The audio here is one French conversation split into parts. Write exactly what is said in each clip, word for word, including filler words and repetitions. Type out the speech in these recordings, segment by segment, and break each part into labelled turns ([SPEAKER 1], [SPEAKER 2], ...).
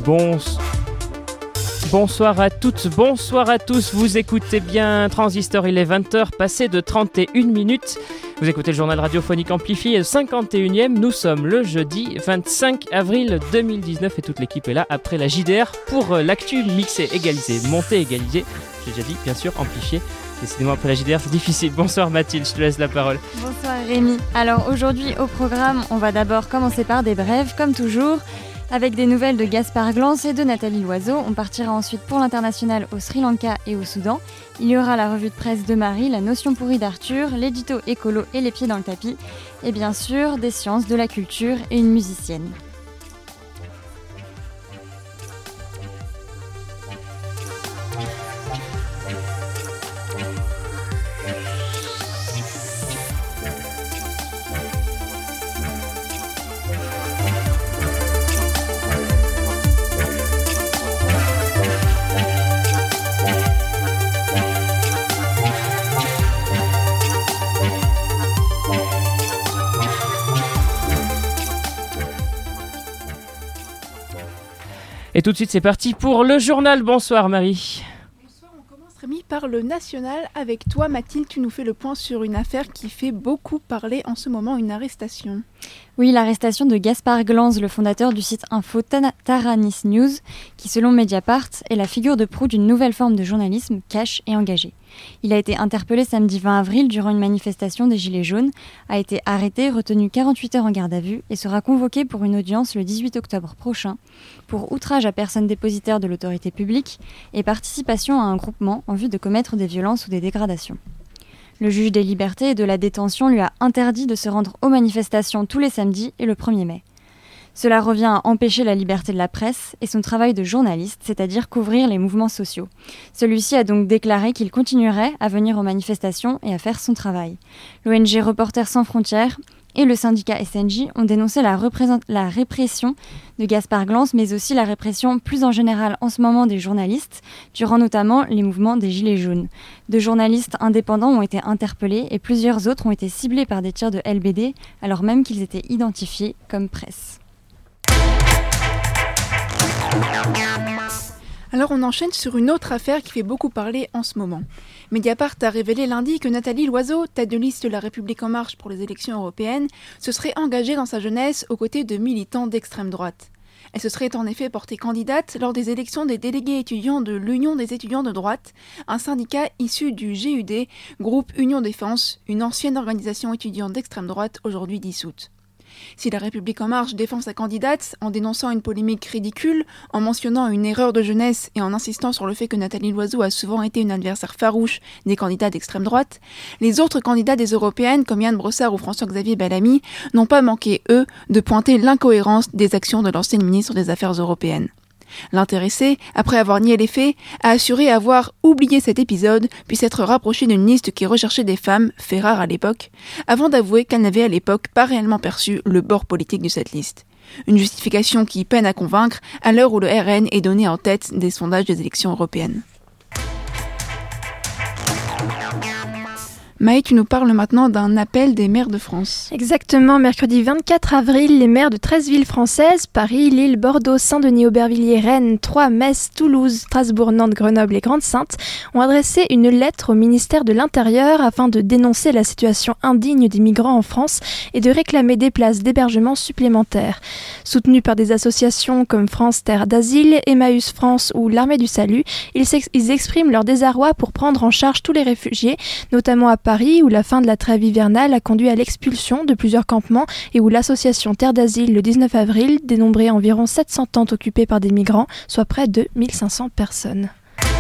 [SPEAKER 1] Bon... Bonsoir à toutes, bonsoir à tous, vous écoutez bien Transistor, il est vingt heures, passé de trente et une minutes. Vous écoutez le journal radiophonique amplifié, cinquante et unième, nous sommes le jeudi vingt-cinq avril deux mille dix-neuf et toute l'équipe est là après la J D R pour l'actu mixé, égalisé, monté, égalisé, j'ai déjà dit, bien sûr, amplifié. Décidément, après la J D R, c'est difficile. Bonsoir Mathilde, je te laisse la parole.
[SPEAKER 2] Bonsoir Rémi. Alors aujourd'hui au programme, on va d'abord commencer par des brèves, comme toujours. Avec des nouvelles de Gaspard Glans et de Nathalie Loiseau, on partira ensuite pour l'international au Sri Lanka et au Soudan. Il y aura la revue de presse de Marie, la notion pourrie d'Arthur, l'édito écolo et les pieds dans le tapis. Et bien sûr, des sciences, de la culture et une musicienne.
[SPEAKER 1] Et tout de suite, c'est parti pour le journal. Bonsoir Marie.
[SPEAKER 3] Bonsoir, on commence Rémi par le national. Avec toi Mathilde, tu nous fais le point sur une affaire qui fait beaucoup parler en ce moment, une arrestation.
[SPEAKER 2] Oui, l'arrestation de Gaspard Glans, le fondateur du site info Taranis News, qui selon Mediapart est la figure de proue d'une nouvelle forme de journalisme cash et engagé. Il a été interpellé samedi vingt avril durant une manifestation des Gilets jaunes, a été arrêté, retenu quarante-huit heures en garde à vue et sera convoqué pour une audience le dix-huit octobre prochain pour outrage à personne dépositaire de l'autorité publique et participation à un groupement en vue de commettre des violences ou des dégradations. Le juge des libertés et de la détention lui a interdit de se rendre aux manifestations tous les samedis et le premier mai. Cela revient à empêcher la liberté de la presse et son travail de journaliste, c'est-à-dire couvrir les mouvements sociaux. Celui-ci a donc déclaré qu'il continuerait à venir aux manifestations et à faire son travail. L'O N G Reporters sans frontières et le syndicat S N J ont dénoncé la, représent- la répression de Gaspard Glans, mais aussi la répression plus en général en ce moment des journalistes, durant notamment les mouvements des Gilets jaunes. Deux journalistes indépendants ont été interpellés et plusieurs autres ont été ciblés par des tirs de L B D, alors même qu'ils étaient identifiés comme presse.
[SPEAKER 3] Alors on enchaîne sur une autre affaire qui fait beaucoup parler en ce moment. Mediapart a révélé lundi que Nathalie Loiseau, tête de liste de La République En Marche pour les élections européennes, se serait engagée dans sa jeunesse aux côtés de militants d'extrême droite. Elle se serait en effet portée candidate lors des élections des délégués étudiants de l'Union des étudiants de droite, un syndicat issu du G U D, groupe Union Défense, une ancienne organisation étudiante d'extrême droite aujourd'hui dissoute. Si La République En Marche défend sa candidate en dénonçant une polémique ridicule, en mentionnant une erreur de jeunesse et en insistant sur le fait que Nathalie Loiseau a souvent été une adversaire farouche des candidats d'extrême droite, les autres candidats des européennes comme Yann Brossard ou François-Xavier Bellamy n'ont pas manqué, eux, de pointer l'incohérence des actions de l'ancienne ministre des Affaires européennes. L'intéressée, après avoir nié les faits, a assuré avoir oublié cet épisode, puis s'être rapprochée d'une liste qui recherchait des femmes, fait rare à l'époque, avant d'avouer qu'elle n'avait à l'époque pas réellement perçu le bord politique de cette liste. Une justification qui peine à convaincre à l'heure où le R N est donné en tête des sondages des élections européennes. Maë, tu nous parles maintenant d'un appel des maires de France.
[SPEAKER 4] Exactement, mercredi vingt-quatre avril, les maires de treize villes françaises, Paris, Lille, Bordeaux, Saint-Denis, Aubervilliers, Rennes, Troyes, Metz, Toulouse, Strasbourg, Nantes, Grenoble et Grande-Synthe, ont adressé une lettre au ministère de l'Intérieur afin de dénoncer la situation indigne des migrants en France et de réclamer des places d'hébergement supplémentaires. Soutenus par des associations comme France Terre d'Asile, Emmaüs France ou l'Armée du Salut, ils, ils expriment leur désarroi pour prendre en charge tous les réfugiés, notamment à Paris, où la fin de la trêve hivernale a conduit à l'expulsion de plusieurs campements et où l'association Terre d'Asile, le dix-neuf avril, dénombrait environ sept cents tentes occupées par des migrants, soit près de mille cinq cents personnes.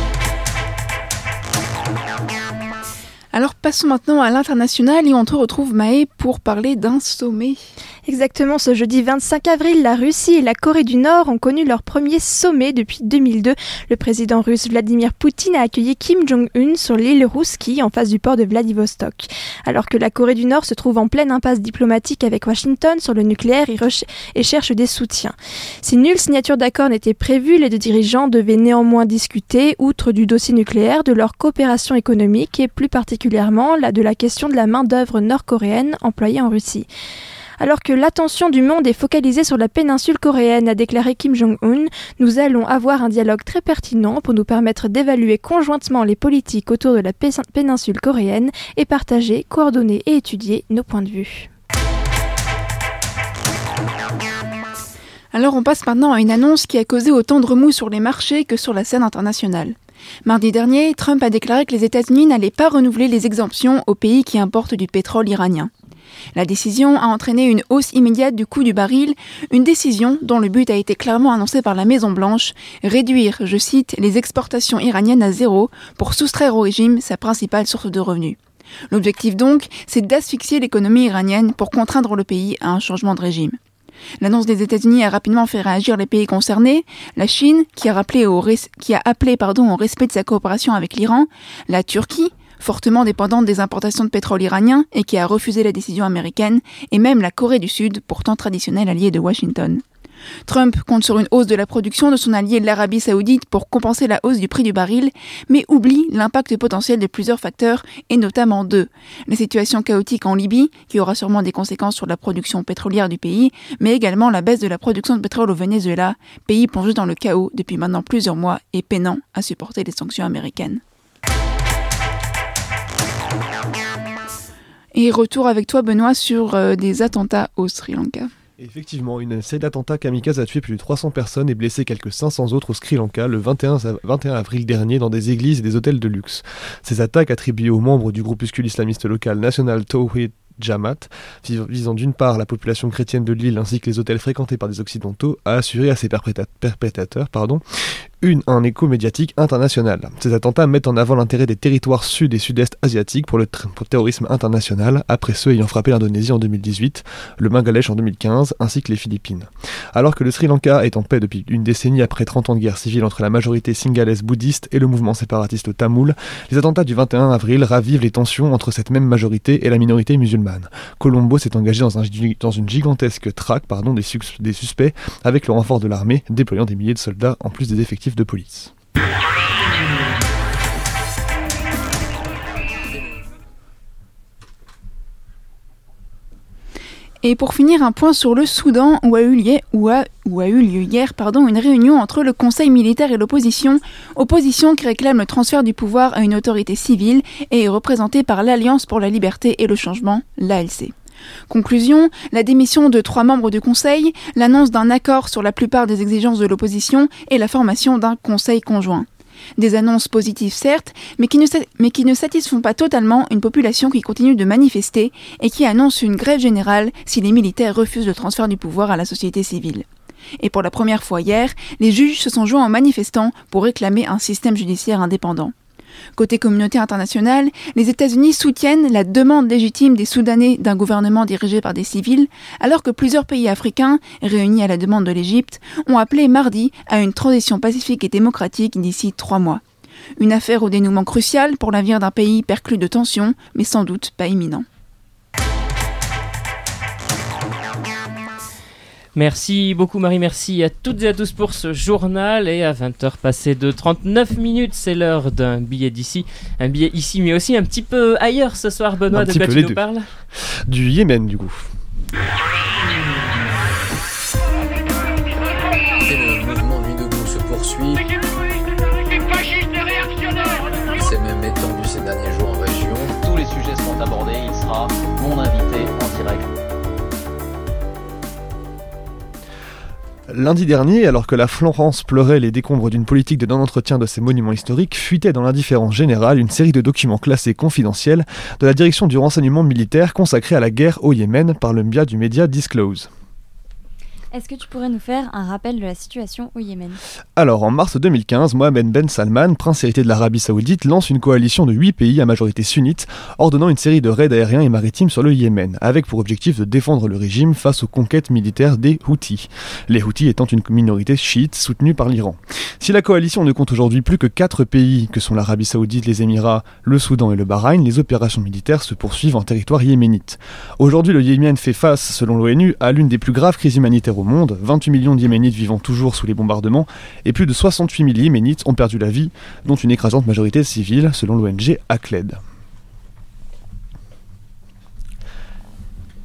[SPEAKER 3] Alors passons maintenant à l'international et on te retrouve Maë pour parler d'un sommet.
[SPEAKER 4] Exactement, ce jeudi vingt-cinq avril, la Russie et la Corée du Nord ont connu leur premier sommet depuis deux mille deux. Le président russe Vladimir Poutine a accueilli Kim Jong-un sur l'île Rouski en face du port de Vladivostok. Alors que la Corée du Nord se trouve en pleine impasse diplomatique avec Washington sur le nucléaire et, reche- et cherche des soutiens. Si nulle signature d'accord n'était prévue, les deux dirigeants devaient néanmoins discuter, outre du dossier nucléaire, de leur coopération économique et plus particulièrement la de la question de la main-d'œuvre nord-coréenne employée en Russie. Alors que l'attention du monde est focalisée sur la péninsule coréenne, a déclaré Kim Jong-un, nous allons avoir un dialogue très pertinent pour nous permettre d'évaluer conjointement les politiques autour de la péninsule coréenne et partager, coordonner et étudier nos points de vue.
[SPEAKER 3] Alors on passe maintenant à une annonce qui a causé autant de remous sur les marchés que sur la scène internationale. Mardi dernier, Trump a déclaré que les États-Unis n'allaient pas renouveler les exemptions aux pays qui importent du pétrole iranien. La décision a entraîné une hausse immédiate du coût du baril, une décision dont le but a été clairement annoncé par la Maison-Blanche, réduire, je cite, les exportations iraniennes à zéro pour soustraire au régime sa principale source de revenus. L'objectif donc, c'est d'asphyxier l'économie iranienne pour contraindre le pays à un changement de régime. L'annonce des États-Unis a rapidement fait réagir les pays concernés, la Chine, qui a, rappelé au res- qui a appelé pardon, au respect de sa coopération avec l'Iran, la Turquie, fortement dépendante des importations de pétrole iranien et qui a refusé la décision américaine, et même la Corée du Sud, pourtant traditionnelle alliée de Washington. Trump compte sur une hausse de la production de son allié l'Arabie Saoudite pour compenser la hausse du prix du baril, mais oublie l'impact potentiel de plusieurs facteurs, et notamment deux. La situation chaotique en Libye, qui aura sûrement des conséquences sur la production pétrolière du pays, mais également la baisse de la production de pétrole au Venezuela, pays plongé dans le chaos depuis maintenant plusieurs mois et peinant à supporter les sanctions américaines. Et retour avec toi, Benoît, sur euh, des attentats au Sri Lanka.
[SPEAKER 5] Effectivement, une série d'attentats kamikazes a tué plus de trois cents personnes et blessé quelques cinq cents autres au Sri Lanka le vingt et un avril dernier dans des églises et des hôtels de luxe. Ces attaques attribuées aux membres du groupuscule islamiste local National Tawhid Jamaat, visant d'une part la population chrétienne de l'île ainsi que les hôtels fréquentés par des occidentaux, a assuré à ses perpétrateurs pardon, une, un écho médiatique international. Ces attentats mettent en avant l'intérêt des territoires sud et sud-est asiatiques pour le, tr- pour le terrorisme international, après ceux ayant frappé l'Indonésie en deux mille dix-huit, le Bangladesh en deux mille quinze, ainsi que les Philippines. Alors que le Sri Lanka est en paix depuis une décennie après trente ans de guerre civile entre la majorité singalaise bouddhiste et le mouvement séparatiste tamoul, les attentats du vingt et un avril ravivent les tensions entre cette même majorité et la minorité musulmane. Colombo s'est engagé dans, un, dans une gigantesque traque pardon, des, sus- des suspects avec le renfort de l'armée, déployant des milliers de soldats en plus des effectifs de police.
[SPEAKER 3] Et pour finir, un point sur le Soudan où a eu lieu, où a, où a eu lieu hier pardon, une réunion entre le Conseil militaire et l'opposition, opposition qui réclame le transfert du pouvoir à une autorité civile et est représentée par l'Alliance pour la liberté et le changement, l'A L C. Conclusion, la démission de trois membres du Conseil, l'annonce d'un accord sur la plupart des exigences de l'opposition et la formation d'un Conseil conjoint. Des annonces positives certes, mais qui, ne, mais qui ne satisfont pas totalement une population qui continue de manifester et qui annonce une grève générale si les militaires refusent le transfert du pouvoir à la société civile. Et pour la première fois hier, les juges se sont joints aux manifestants pour réclamer un système judiciaire indépendant. Côté communauté internationale, les États-Unis soutiennent la demande légitime des Soudanais d'un gouvernement dirigé par des civils, alors que plusieurs pays africains, réunis à la demande de l'Égypte, ont appelé mardi à une transition pacifique et démocratique d'ici trois mois. Une affaire au dénouement crucial pour l'avenir d'un pays perclus de tensions, mais sans doute pas imminent.
[SPEAKER 1] Merci beaucoup Marie, merci à toutes et à tous pour ce journal. Et à vingt heures passées de trente-neuf minutes, c'est l'heure d'un billet d'ici. Un billet ici, mais aussi un petit peu ailleurs ce soir. Benoît, de quoi tu nous parles ?
[SPEAKER 5] Du Yémen, du coup.
[SPEAKER 6] Le mouvement Nuit debout se poursuit. Il s'est même étendu ces derniers jours en région.
[SPEAKER 7] Tous les sujets seront abordés, il sera mon invité en direct.
[SPEAKER 5] Lundi dernier, alors que la Florence pleurait les décombres d'une politique de non-entretien de ses monuments historiques, fuitait dans l'indifférence générale une série de documents classés confidentiels de la direction du renseignement militaire consacrée à la guerre au Yémen par le biais du média Disclose.
[SPEAKER 2] Est-ce que tu pourrais nous faire un rappel de la situation au Yémen ?
[SPEAKER 5] Alors, en mars deux mille quinze, Mohammed Ben Salman, prince héritier de l'Arabie Saoudite, lance une coalition de huit pays à majorité sunnite, ordonnant une série de raids aériens et maritimes sur le Yémen, avec pour objectif de défendre le régime face aux conquêtes militaires des Houthis, les Houthis étant une minorité chiite soutenue par l'Iran. Si la coalition ne compte aujourd'hui plus que quatre pays, que sont l'Arabie Saoudite, les Émirats, le Soudan et le Bahreïn, les opérations militaires se poursuivent en territoire yéménite. Aujourd'hui, le Yémen fait face, selon l'ONU, à l'une des plus graves crises humanitaires au monde, vingt-huit millions de Yéménites vivant toujours sous les bombardements, et plus de soixante-huit mille Yéménites ont perdu la vie, dont une écrasante majorité civile, selon l'O N G Acled.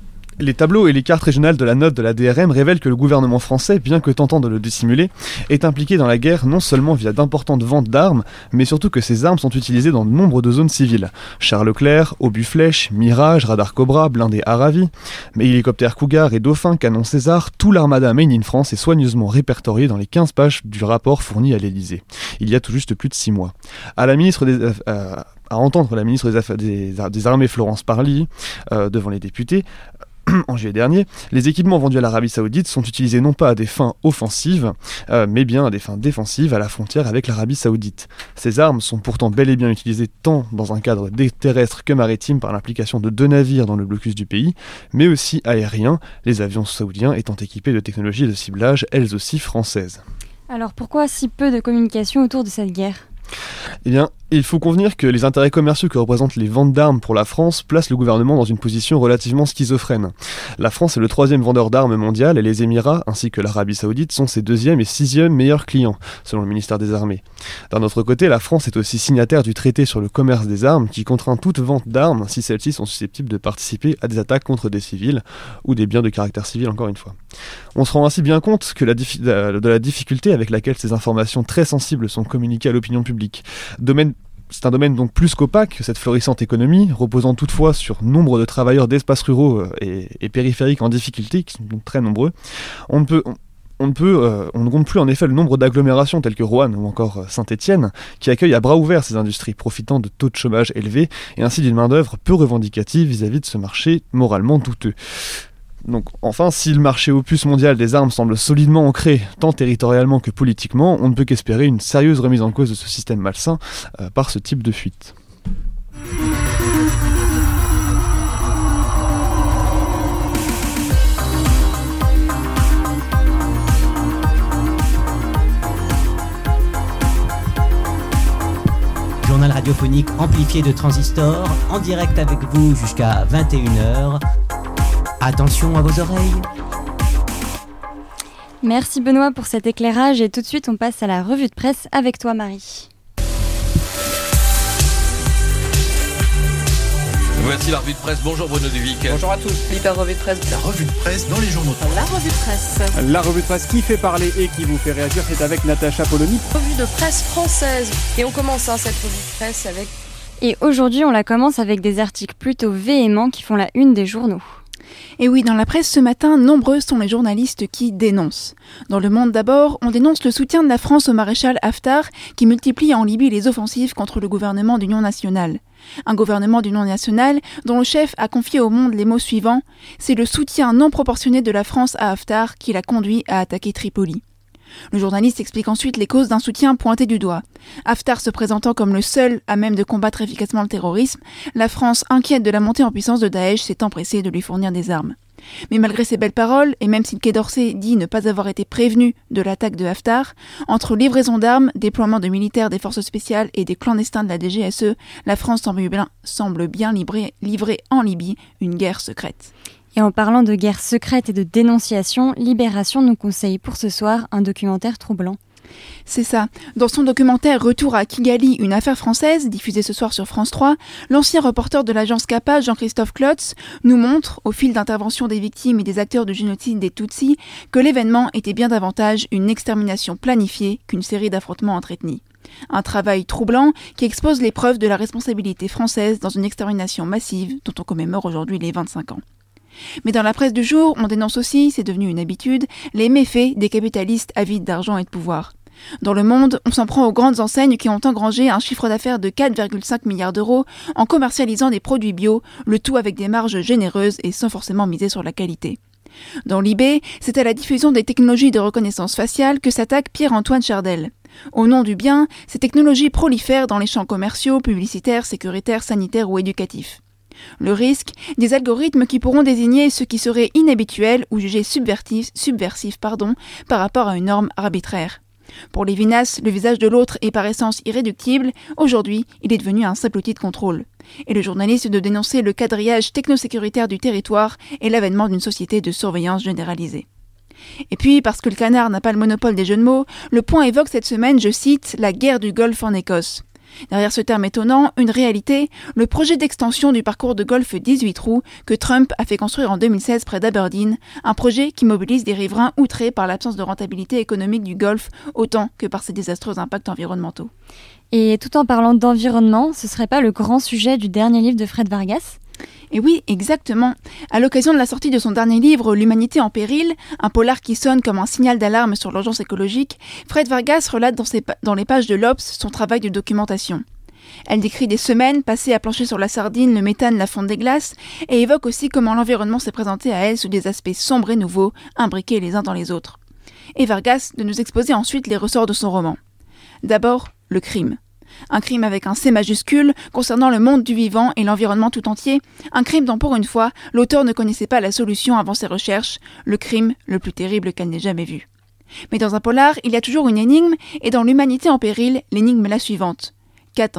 [SPEAKER 5] Les tableaux et les cartes régionales de la note de la D R M révèlent que le gouvernement français, bien que tentant de le dissimuler, est impliqué dans la guerre non seulement via d'importantes ventes d'armes, mais surtout que ces armes sont utilisées dans de nombre de zones civiles. Chars Leclerc, obus-flèches, Mirage, radar Cobra, blindés Aravi, mais hélicoptères Cougar et Dauphin, canon César, tout l'armada Made in France est soigneusement répertorié dans les quinze pages du rapport fourni à l'Élysée, il y a tout juste plus de six mois. À la ministre des... Euh, à entendre la ministre des, Affaires, des, des Armées Florence Parly euh, devant les députés, en juillet dernier, les équipements vendus à l'Arabie Saoudite sont utilisés non pas à des fins offensives, euh, mais bien à des fins défensives à la frontière avec l'Arabie Saoudite. Ces armes sont pourtant bel et bien utilisées tant dans un cadre terrestre que maritime par l'implication de deux navires dans le blocus du pays, mais aussi aérien, les avions saoudiens étant équipés de technologies de ciblage, elles aussi françaises.
[SPEAKER 2] Alors pourquoi si peu de communication autour de cette guerre ?
[SPEAKER 5] Eh bien, il faut convenir que les intérêts commerciaux que représentent les ventes d'armes pour la France placent le gouvernement dans une position relativement schizophrène. La France est le troisième vendeur d'armes mondial et les Émirats, ainsi que l'Arabie Saoudite, sont ses deuxième et sixième meilleurs clients, selon le ministère des Armées. D'un autre côté, la France est aussi signataire du traité sur le commerce des armes qui contraint toute vente d'armes si celles-ci sont susceptibles de participer à des attaques contre des civils ou des biens de caractère civil, encore une fois. On se rend ainsi bien compte que la diffi- de la difficulté avec laquelle ces informations très sensibles sont communiquées à l'opinion publique. Domaine C'est un domaine donc plus qu'opaque que cette florissante économie, reposant toutefois sur nombre de travailleurs d'espaces ruraux et, et périphériques en difficulté, qui sont donc très nombreux. On ne peut, on, on ne peut, euh, on ne compte plus en effet le nombre d'agglomérations telles que Roanne ou encore Saint-Étienne, qui accueillent à bras ouverts ces industries, profitant de taux de chômage élevés et ainsi d'une main-d'œuvre peu revendicative vis-à-vis de ce marché moralement douteux. Donc, enfin, si le marché opus mondial des armes semble solidement ancré, tant territorialement que politiquement, on ne peut qu'espérer une sérieuse remise en cause de ce système malsain euh, par ce type de fuite.
[SPEAKER 8] Journal radiophonique amplifié de Transistor, en direct avec vous jusqu'à vingt et une heures. Attention à vos oreilles.
[SPEAKER 2] Merci Benoît pour cet éclairage et tout de suite on passe à la revue de presse avec toi Marie.
[SPEAKER 9] Voici la revue de presse. Bonjour Bruno Duvic.
[SPEAKER 10] Bonjour à tous.
[SPEAKER 11] L'hyper revue de presse.
[SPEAKER 10] La revue de presse dans les journaux.
[SPEAKER 11] La revue de presse.
[SPEAKER 12] La revue de presse qui fait parler et qui vous fait réagir, c'est avec Natacha Polony.
[SPEAKER 11] Revue de presse française. Et on commence hein, cette revue de presse avec...
[SPEAKER 2] Et aujourd'hui on la commence avec des articles plutôt véhéments qui font la une des journaux.
[SPEAKER 3] Et oui, dans la presse ce matin, nombreux sont les journalistes qui dénoncent. Dans Le Monde d'abord, on dénonce le soutien de la France au maréchal Haftar qui multiplie en Libye les offensives contre le gouvernement d'union nationale. Un gouvernement d'union nationale dont le chef a confié au Monde les mots suivants « C'est le soutien non proportionné de la France à Haftar qui l'a conduit à attaquer Tripoli ». Le journaliste explique ensuite les causes d'un soutien pointé du doigt. Haftar se présentant comme le seul à même de combattre efficacement le terrorisme, la France, inquiète de la montée en puissance de Daesh, s'est empressée de lui fournir des armes. Mais malgré ces belles paroles, et même si le Quai d'Orsay dit ne pas avoir été prévenu de l'attaque de Haftar, entre livraison d'armes, déploiement de militaires des forces spéciales et des clandestins de la D G S E, la France semble bien, semble bien livrer, livrer en Libye une guerre secrète.
[SPEAKER 2] Et en parlant de guerre secrète et de dénonciation, Libération nous conseille pour ce soir un documentaire troublant.
[SPEAKER 3] C'est ça. Dans son documentaire Retour à Kigali, une affaire française, diffusé ce soir sur France trois, l'ancien reporter de l'agence CAPA, Jean-Christophe Klotz, nous montre, au fil d'interventions des victimes et des acteurs du génocide des Tutsis, que l'événement était bien davantage une extermination planifiée qu'une série d'affrontements entre ethnies. Un travail troublant qui expose les preuves de la responsabilité française dans une extermination massive dont on commémore aujourd'hui les vingt-cinq ans. Mais dans la presse du jour, on dénonce aussi, c'est devenu une habitude, les méfaits des capitalistes avides d'argent et de pouvoir. Dans Le Monde, on s'en prend aux grandes enseignes qui ont engrangé un chiffre d'affaires de quatre virgule cinq milliards d'euros en commercialisant des produits bio, le tout avec des marges généreuses et sans forcément miser sur la qualité. Dans Libé, c'est à la diffusion des technologies de reconnaissance faciale que s'attaque Pierre-Antoine Chardel. Au nom du bien, ces technologies prolifèrent dans les champs commerciaux, publicitaires, sécuritaires, sanitaires ou éducatifs. Le risque, des algorithmes qui pourront désigner ce qui serait inhabituel ou jugé subversif, subversif pardon, par rapport à une norme arbitraire. Pour Lévinas, le visage de l'autre est par essence irréductible. Aujourd'hui, il est devenu un simple outil de contrôle. Et le journaliste de dénoncer le quadrillage technosécuritaire du territoire et l'avènement d'une société de surveillance généralisée. Et puis, parce que le canard n'a pas le monopole des jeux de mots, Le Point évoque cette semaine, je cite, « la guerre du Golfe en Écosse ». Derrière ce terme étonnant, une réalité, le projet d'extension du parcours de golf dix-huit trous que Trump a fait construire en deux mille seize près d'Aberdeen, un projet qui mobilise des riverains outrés par l'absence de rentabilité économique du golf autant que par ses désastreux impacts environnementaux.
[SPEAKER 2] Et tout en parlant d'environnement, ce serait pas le grand sujet du dernier livre de Fred Vargas ?
[SPEAKER 3] Et oui, exactement. À l'occasion de la sortie de son dernier livre, L'humanité en péril, un polar qui sonne comme un signal d'alarme sur l'urgence écologique, Fred Vargas relate dans, ses pa- dans les pages de l'Obs son travail de documentation. Elle décrit des semaines passées à plancher sur la sardine, le méthane, la fonte des glaces, et évoque aussi comment l'environnement s'est présenté à elle sous des aspects sombres et nouveaux, imbriqués les uns dans les autres. Et Vargas de nous exposer ensuite les ressorts de son roman. D'abord, le crime. Un crime avec un C majuscule, concernant le monde du vivant et l'environnement tout entier, un crime dont pour une fois, l'auteur ne connaissait pas la solution avant ses recherches, le crime le plus terrible qu'elle n'ait jamais vu. Mais dans un polar, il y a toujours une énigme, et dans L'humanité en péril, l'énigme est la suivante. Qu'attendent-ils ?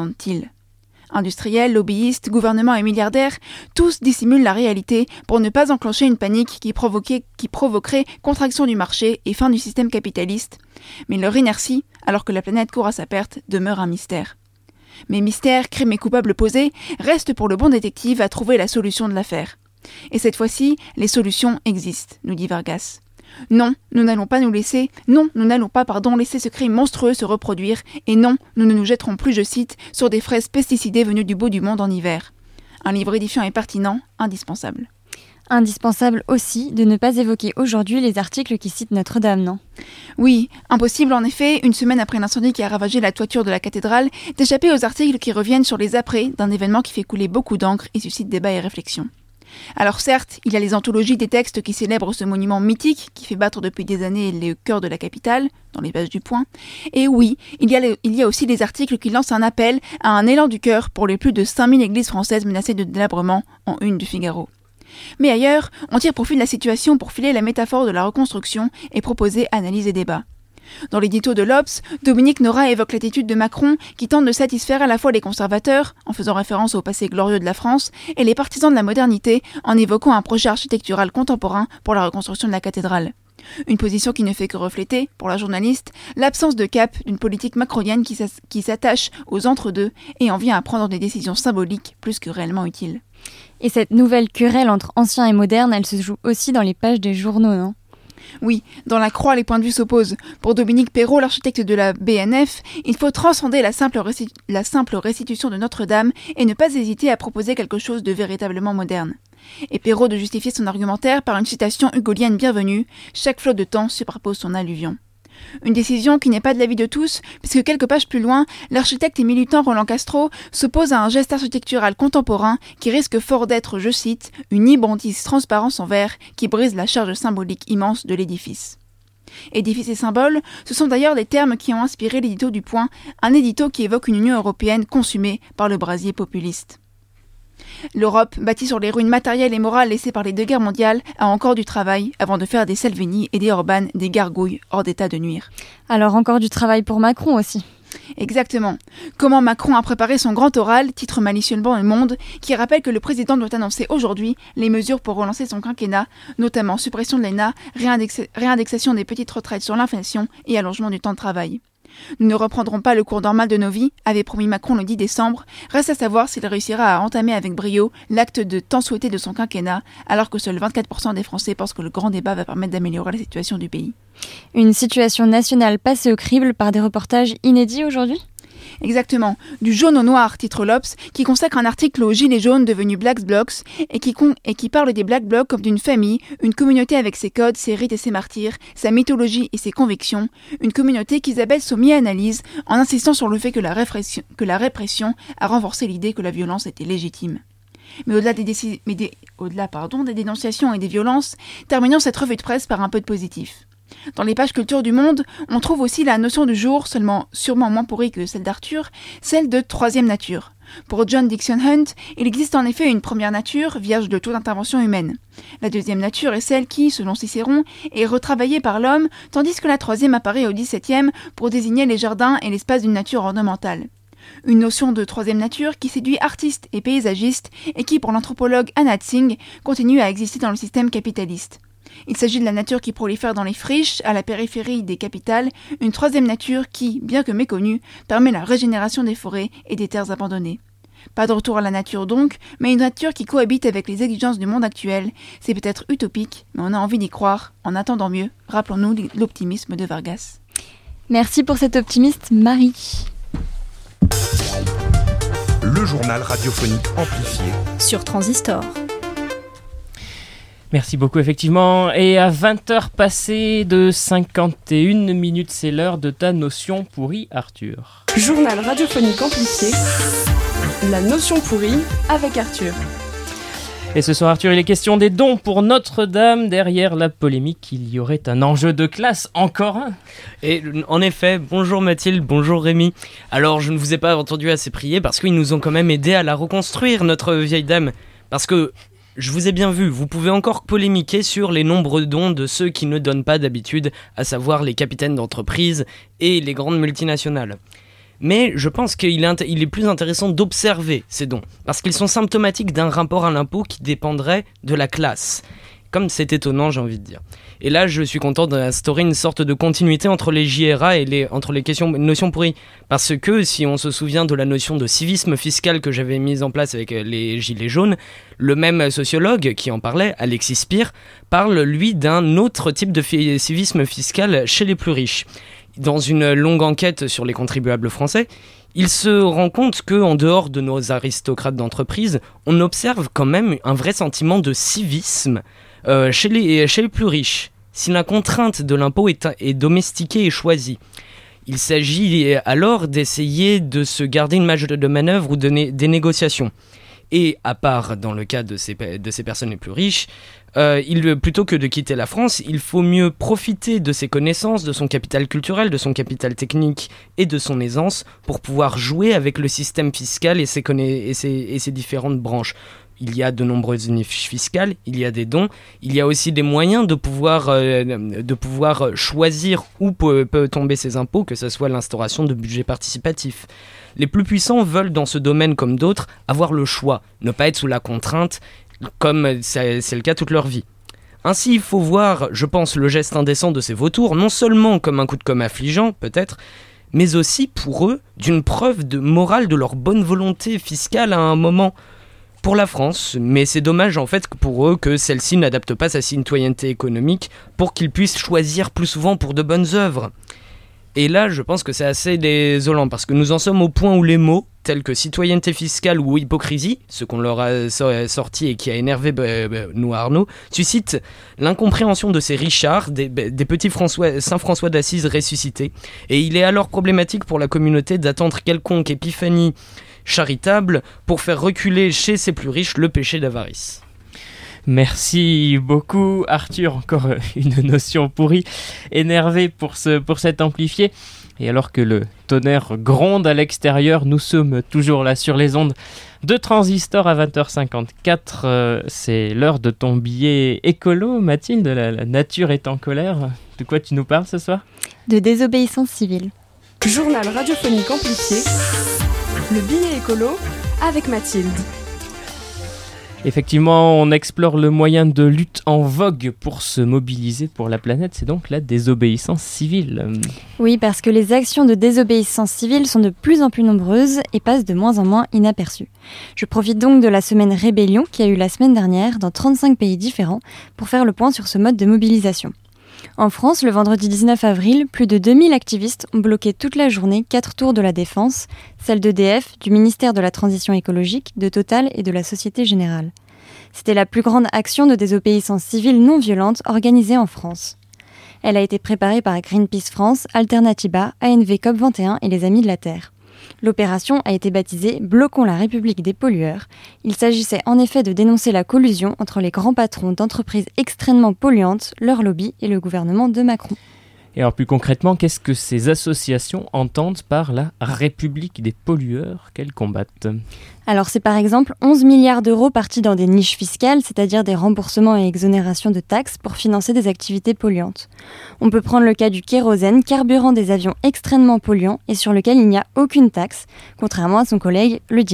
[SPEAKER 3] Industriels, lobbyistes, gouvernements et milliardaires, tous dissimulent la réalité pour ne pas enclencher une panique qui, provoquait, qui provoquerait contraction du marché et fin du système capitaliste. Mais leur inertie, alors que la planète court à sa perte, demeure un mystère. Mais mystère, crime et coupable posés, reste pour le bon détective à trouver la solution de l'affaire. Et cette fois-ci, les solutions existent, nous dit Vargas. Non, nous n'allons pas nous laisser, non, nous n'allons pas, pardon, laisser ce crime monstrueux se reproduire, et non, nous ne nous jetterons plus, je cite, sur des fraises pesticidées venues du bout du monde en hiver. Un livre édifiant et pertinent, indispensable.
[SPEAKER 2] Indispensable aussi de ne pas évoquer aujourd'hui les articles qui citent Notre-Dame, non ?
[SPEAKER 3] Oui, impossible en effet, une semaine après l'incendie qui a ravagé la toiture de la cathédrale, d'échapper aux articles qui reviennent sur les après d'un événement qui fait couler beaucoup d'encre et suscite débat et réflexion. Alors certes, il y a les anthologies des textes qui célèbrent ce monument mythique qui fait battre depuis des années les cœurs de la capitale, dans les pages du Point. Et oui, il y a, les, il y a aussi des articles qui lancent un appel à un élan du cœur pour les plus de cinq mille églises françaises menacées de délabrement en une du Figaro. Mais ailleurs, on tire profit de la situation pour filer la métaphore de la reconstruction et proposer analyse et débat. Dans l'édito de l'Obs, Dominique Nora évoque l'attitude de Macron qui tente de satisfaire à la fois les conservateurs, en faisant référence au passé glorieux de la France, et les partisans de la modernité, en évoquant un projet architectural contemporain pour la reconstruction de la cathédrale. Une position qui ne fait que refléter, pour la journaliste, l'absence de cap d'une politique macronienne qui, s'as- qui s'attache aux entre-deux et en vient à prendre des décisions symboliques plus que réellement utiles.
[SPEAKER 2] Et cette nouvelle querelle entre anciens et modernes, elle se joue aussi dans les pages des journaux, non ?
[SPEAKER 3] Oui, dans la Croix, les points de vue s'opposent. Pour Dominique Perrault, l'architecte de la B N F, il faut transcender la simple, resti- la simple restitution de Notre-Dame et ne pas hésiter à proposer quelque chose de véritablement moderne. Et Perrault de justifier son argumentaire par une citation hugolienne bienvenue « Chaque flot de temps superpose son alluvion ». Une décision qui n'est pas de l'avis de tous, puisque quelques pages plus loin, l'architecte et militant Roland Castro s'oppose à un geste architectural contemporain qui risque fort d'être, je cite, « une immondice transparence en verre qui brise la charge symbolique immense de l'édifice ». Édifice et symbole, ce sont d'ailleurs des termes qui ont inspiré l'édito du Point, un édito qui évoque une Union européenne consumée par le brasier populiste. L'Europe, bâtie sur les ruines matérielles et morales laissées par les deux guerres mondiales, a encore du travail avant de faire des Salvini et des Orban des gargouilles hors d'état de nuire.
[SPEAKER 2] Alors encore du travail pour Macron aussi.
[SPEAKER 3] Exactement. Comment Macron a préparé son grand oral, titre malicieusement Le Monde, qui rappelle que le président doit annoncer aujourd'hui les mesures pour relancer son quinquennat, notamment suppression de l'E N A, réindex- réindexation des petites retraites sur l'inflation et allongement du temps de travail. Nous ne reprendrons pas le cours normal de nos vies, avait promis Macron le dix décembre. Reste à savoir s'il réussira à entamer avec brio l'acte de tant souhaité de son quinquennat, alors que seuls vingt-quatre pour cent des Français pensent que le grand débat va permettre d'améliorer la situation du pays.
[SPEAKER 2] Une situation nationale passée au crible par des reportages inédits aujourd'hui ?
[SPEAKER 3] Exactement. Du jaune au noir, titre l'Obs, qui consacre un article aux gilets jaunes devenus Black Blocs et qui, con- et qui parle des Black Blocs comme d'une famille, une communauté avec ses codes, ses rites et ses martyrs, sa mythologie et ses convictions, une communauté qu'Isabelle Sommier analyse en insistant sur le fait que la répression, que la répression a renforcé l'idée que la violence était légitime. Mais au-delà des, déci- mais des, au-delà, pardon, des dénonciations et des violences, terminons cette revue de presse par un peu de positif. Dans les pages culture du Monde, on trouve aussi la notion du jour, seulement sûrement moins pourrie que celle d'Arthur, celle de troisième nature. Pour John Dixon Hunt, il existe en effet une première nature, vierge de toute intervention humaine. La deuxième nature est celle qui, selon Cicéron, est retravaillée par l'homme, tandis que la troisième apparaît au dix-septième pour désigner les jardins et l'espace d'une nature ornementale. Une notion de troisième nature qui séduit artistes et paysagistes et qui, pour l'anthropologue Anna Tsing, continue à exister dans le système capitaliste. Il s'agit de la nature qui prolifère dans les friches, à la périphérie des capitales, une troisième nature qui, bien que méconnue, permet la régénération des forêts et des terres abandonnées. Pas de retour à la nature donc, mais une nature qui cohabite avec les exigences du monde actuel. C'est peut-être utopique, mais on a envie d'y croire. En attendant mieux, rappelons-nous l'optimisme de Vargas.
[SPEAKER 2] Merci pour cet optimiste, Marie.
[SPEAKER 10] Le journal radiophonique amplifié
[SPEAKER 13] sur Transistor.
[SPEAKER 1] Merci beaucoup, effectivement. Et à vingt heures passées de cinquante et une minutes, c'est l'heure de ta notion pourrie, Arthur.
[SPEAKER 11] Journal radiophonique amplifié, la notion pourrie avec Arthur.
[SPEAKER 1] Et ce soir, Arthur, il est question des dons pour Notre-Dame. Derrière la polémique, il y aurait un enjeu de classe, encore un.
[SPEAKER 14] Et en effet, bonjour Mathilde, bonjour Rémi. Alors, je ne vous ai pas entendu assez prier parce qu'ils nous ont quand même aidé à la reconstruire, notre vieille dame. Parce que, je vous ai bien vu, vous pouvez encore polémiquer sur les nombreux dons de ceux qui ne donnent pas d'habitude, à savoir les capitaines d'entreprise et les grandes multinationales. Mais je pense qu'il est, il est plus intéressant d'observer ces dons, parce qu'ils sont symptomatiques d'un rapport à l'impôt qui dépendrait de la classe. Comme c'est étonnant, j'ai envie de dire. Et là, je suis content d'instaurer une sorte de continuité entre les J R A et les, entre les questions, notions pourries. Parce que, si on se souvient de la notion de civisme fiscal que j'avais mise en place avec les Gilets jaunes, le même sociologue qui en parlait, Alexis Spire, parle, lui, d'un autre type de fi- civisme fiscal chez les plus riches. Dans une longue enquête sur les contribuables français, il se rend compte qu'en dehors de nos aristocrates d'entreprise, on observe quand même un vrai sentiment de civisme euh, chez, les, chez les plus riches, si la contrainte de l'impôt est, est domestiquée et choisie. Il s'agit alors d'essayer de se garder une marge de manœuvre ou de né- des négociations. Et à part dans le cas de ces, de ces personnes les plus riches, euh, il, plutôt que de quitter la France, il faut mieux profiter de ses connaissances, de son capital culturel, de son capital technique et de son aisance pour pouvoir jouer avec le système fiscal et ses, conna- et ses, et ses différentes branches. Il y a de nombreuses niches fiscales, il y a des dons, il y a aussi des moyens de pouvoir, euh, de pouvoir choisir où peut, peut tomber ces impôts, que ce soit l'instauration de budgets participatifs. Les plus puissants veulent, dans ce domaine comme d'autres, avoir le choix, ne pas être sous la contrainte, comme c'est, c'est le cas toute leur vie. Ainsi, il faut voir, je pense, le geste indécent de ces vautours, non seulement comme un coup de com' affligeant, peut-être, mais aussi, pour eux, d'une preuve de morale de leur bonne volonté fiscale à un moment pour la France, mais c'est dommage en fait pour eux que celle-ci n'adapte pas sa citoyenneté économique pour qu'ils puissent choisir plus souvent pour de bonnes œuvres. Et là, je pense que c'est assez désolant, parce que nous en sommes au point où les mots, tels que citoyenneté fiscale ou hypocrisie, ce qu'on leur a sorti et qui a énervé bah, bah, nous Arnaud, suscitent l'incompréhension de ces Richards, des, des petits François, Saint-François d'Assise ressuscités. Et il est alors problématique pour la communauté d'attendre quelconque épiphanie charitable pour faire reculer chez ces plus riches le péché d'avarice.
[SPEAKER 1] Merci beaucoup Arthur, encore une notion pourrie, énervé pour, ce, pour cet amplifié. Et alors que le tonnerre gronde à l'extérieur, nous sommes toujours là sur les ondes de Transistor à vingt heures cinquante-quatre. Euh, c'est l'heure de ton billet écolo, Mathilde, la, la nature est en colère. De quoi tu nous parles ce soir ?
[SPEAKER 2] De désobéissance civile.
[SPEAKER 11] Journal radiophonique amplifié, le billet écolo avec Mathilde.
[SPEAKER 1] Effectivement, on explore le moyen de lutte en vogue pour se mobiliser pour la planète, c'est donc la désobéissance civile.
[SPEAKER 2] Oui, parce que les actions de désobéissance civile sont de plus en plus nombreuses et passent de moins en moins inaperçues. Je profite donc de la semaine Rébellion qui a eu la semaine dernière dans trente-cinq pays différents pour faire le point sur ce mode de mobilisation. En France, le vendredi dix-neuf avril, plus de deux mille activistes ont bloqué toute la journée quatre tours de la Défense, celle d'E D F, du ministère de la Transition écologique, de Total et de la Société Générale. C'était la plus grande action de désobéissance civile non violente organisée en France. Elle a été préparée par Greenpeace France, Alternatiba, A N V COP vingt et un et les Amis de la Terre. L'opération a été baptisée « Bloquons la République des pollueurs ». Il s'agissait en effet de dénoncer la collusion entre les grands patrons d'entreprises extrêmement polluantes, leur lobby et le gouvernement de Macron.
[SPEAKER 1] Et alors plus concrètement, qu'est-ce que ces associations entendent par la République des pollueurs qu'elles combattent ?
[SPEAKER 2] Alors c'est par exemple onze milliards d'euros partis dans des niches fiscales, c'est-à-dire des remboursements et exonérations de taxes pour financer des activités polluantes. On peut prendre le cas du kérosène, carburant des avions extrêmement polluants et sur lequel il n'y a aucune taxe, contrairement à son collègue le diesel.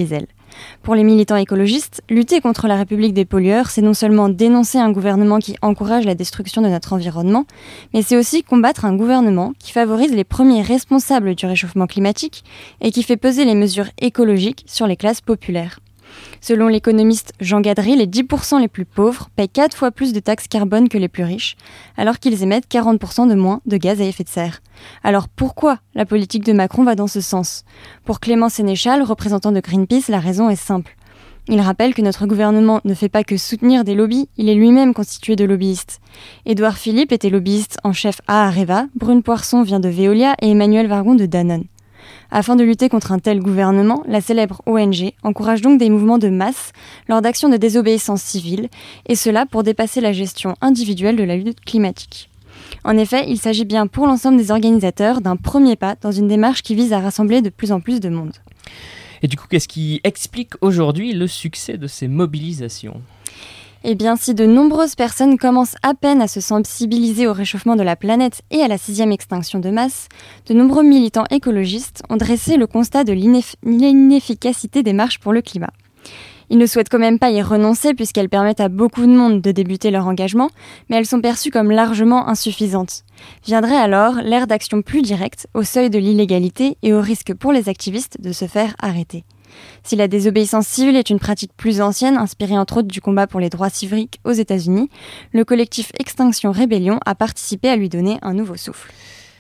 [SPEAKER 2] Pour les militants écologistes, lutter contre la République des pollueurs, c'est non seulement dénoncer un gouvernement qui encourage la destruction de notre environnement, mais c'est aussi combattre un gouvernement qui favorise les premiers responsables du réchauffement climatique et qui fait peser les mesures écologiques sur les classes populaires. Selon l'économiste Jean Gadry, les dix pour cent les plus pauvres payent quatre fois plus de taxes carbone que les plus riches, alors qu'ils émettent quarante pour cent de moins de gaz à effet de serre. Alors pourquoi la politique de Macron va dans ce sens ? Pour Clément Sénéchal, représentant de Greenpeace, la raison est simple. Il rappelle que notre gouvernement ne fait pas que soutenir des lobbies, il est lui-même constitué de lobbyistes. Édouard Philippe était lobbyiste en chef à Areva, Brune Poisson vient de Veolia et Emmanuel Vargon de Danone. Afin de lutter contre un tel gouvernement, la célèbre O N G encourage donc des mouvements de masse lors d'actions de désobéissance civile, et cela pour dépasser la gestion individuelle de la lutte climatique. En effet, il s'agit bien pour l'ensemble des organisateurs d'un premier pas dans une démarche qui vise à rassembler de plus en plus de monde.
[SPEAKER 1] Et du coup, qu'est-ce qui explique aujourd'hui le succès de ces mobilisations ?
[SPEAKER 2] Eh bien, si de nombreuses personnes commencent à peine à se sensibiliser au réchauffement de la planète et à la sixième extinction de masse, de nombreux militants écologistes ont dressé le constat de l'ineff- l'inefficacité des marches pour le climat. Ils ne souhaitent quand même pas y renoncer puisqu'elles permettent à beaucoup de monde de débuter leur engagement, mais elles sont perçues comme largement insuffisantes. Viendrait alors l'ère d'action plus directe, au seuil de l'illégalité et au risque pour les activistes de se faire arrêter. Si la désobéissance civile est une pratique plus ancienne, inspirée entre autres du combat pour les droits civiques aux États-Unis, le collectif Extinction Rébellion a participé à lui donner un nouveau souffle.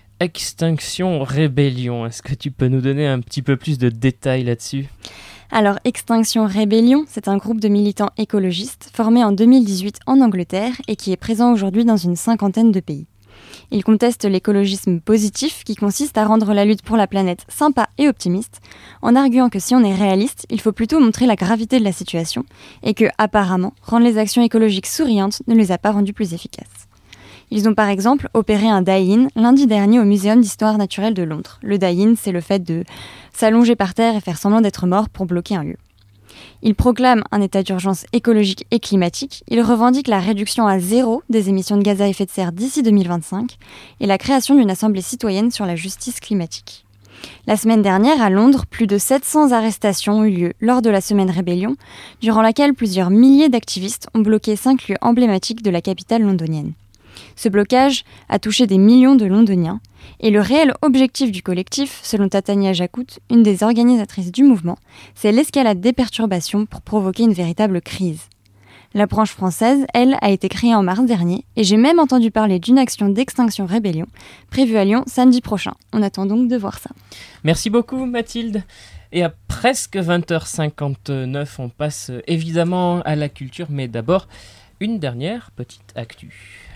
[SPEAKER 1] Extinction Rébellion, est-ce que tu peux nous donner un petit peu plus de détails là-dessus ?
[SPEAKER 2] Alors, Extinction Rébellion, c'est un groupe de militants écologistes formé en deux mille dix-huit en Angleterre et qui est présent aujourd'hui dans une cinquantaine de pays. Ils contestent l'écologisme positif qui consiste à rendre la lutte pour la planète sympa et optimiste, en arguant que si on est réaliste, il faut plutôt montrer la gravité de la situation et que, apparemment, rendre les actions écologiques souriantes ne les a pas rendues plus efficaces. Ils ont par exemple opéré un die-in lundi dernier au Muséum d'Histoire Naturelle de Londres. Le die-in, c'est le fait de s'allonger par terre et faire semblant d'être mort pour bloquer un lieu. Ils proclament un état d'urgence écologique et climatique, ils revendiquent la réduction à zéro des émissions de gaz à effet de serre d'ici deux mille vingt-cinq et la création d'une assemblée citoyenne sur la justice climatique. La semaine dernière, à Londres, plus de sept cents arrestations ont eu lieu lors de la semaine Rébellion, durant laquelle plusieurs milliers d'activistes ont bloqué cinq lieux emblématiques de la capitale londonienne. Ce blocage a touché des millions de Londoniens, et le réel objectif du collectif, selon Tatania Jacout, une des organisatrices du mouvement, c'est l'escalade des perturbations pour provoquer une véritable crise. La branche française, elle, a été créée en mars dernier, et j'ai même entendu parler d'une action d'Extinction Rébellion, prévue à Lyon samedi prochain. On attend donc de voir ça.
[SPEAKER 1] Merci beaucoup Mathilde. Et à presque vingt heures cinquante-neuf, on passe évidemment à la culture, mais d'abord, une dernière petite actu.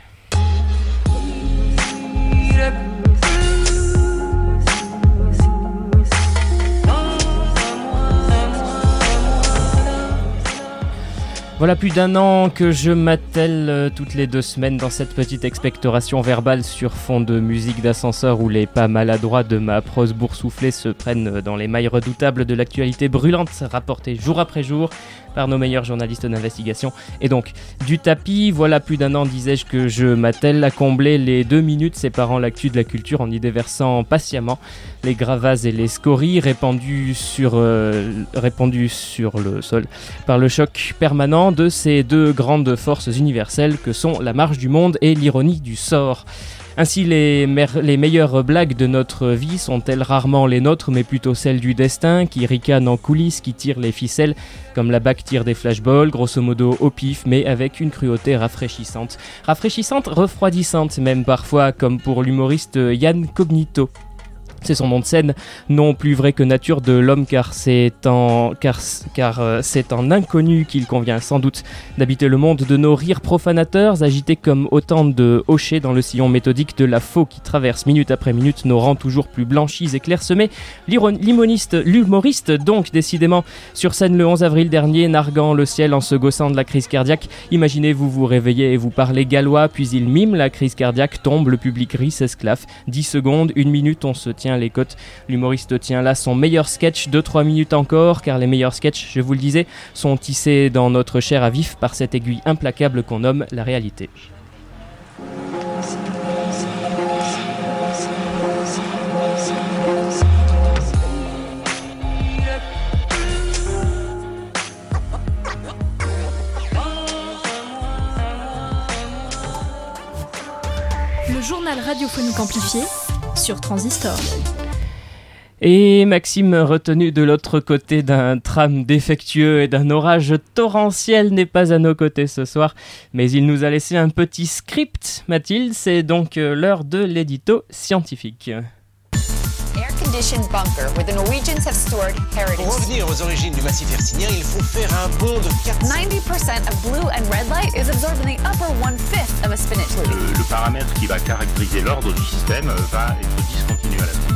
[SPEAKER 1] Voilà plus d'un an que je m'attelle euh, toutes les deux semaines dans cette petite expectoration verbale sur fond de musique d'ascenseur où les pas maladroits de ma prose boursouflée se prennent dans les mailles redoutables de l'actualité brûlante rapportée jour après jour par nos meilleurs journalistes d'investigation. Et donc, du tapis, voilà plus d'un an, disais-je, que je m'attelle à combler les deux minutes séparant l'actu de la culture en y déversant patiemment les gravats et les scories répandus sur, euh, répandus sur le sol par le choc permanent de ces deux grandes forces universelles que sont la marche du monde et l'ironie du sort. Ainsi, les, mer- les meilleures blagues de notre vie sont-elles rarement les nôtres, mais plutôt celles du destin, qui ricane en coulisses, qui tire les ficelles, comme la B A C tire des flashballs, grosso modo au pif, mais avec une cruauté rafraîchissante. Rafraîchissante, refroidissante même parfois, comme pour l'humoriste Yann Cognito. C'est son nom de scène, non plus vrai que nature de l'homme, car c'est en, car, car euh, c'est en inconnu qu'il convient sans doute d'habiter le monde de nos rires profanateurs, agités comme autant de hochets dans le sillon méthodique de la faux qui traverse minute après minute nos rangs toujours plus blanchis et clairsemés. L'imoniste, l'humoriste donc, décidément, sur scène le onze avril dernier, narguant le ciel en se gaussant de la crise cardiaque. Imaginez, vous vous réveillez et vous parlez gallois, puis il mime la crise cardiaque, tombe, le public rit, s'esclaffe. dix secondes, une minute, on se tient les côtes. L'humoriste tient là son meilleur sketch, deux trois minutes encore, car les meilleurs sketchs, je vous le disais, sont tissés dans notre chair à vif par cette aiguille implacable qu'on nomme la réalité.
[SPEAKER 11] Le journal radiophonique amplifié sur Transistor.
[SPEAKER 1] Et Maxime, retenu de l'autre côté d'un tram défectueux et d'un orage torrentiel, n'est pas à nos côtés ce soir, mais il nous a laissé un petit script. Mathilde, c'est donc l'heure de l'édito scientifique.
[SPEAKER 13] Air-conditioned bunker where the Norwegians have stored heritage.
[SPEAKER 15] Pour revenir aux origines du massif hercyniens, il faut faire un bond de quatre cents.
[SPEAKER 13] ninety percent of blue and red light is absorbed in the upper one-fifth of a spinach leaf.
[SPEAKER 16] Le, le paramètre qui va caractériser l'ordre du système va être discontinu à la fin.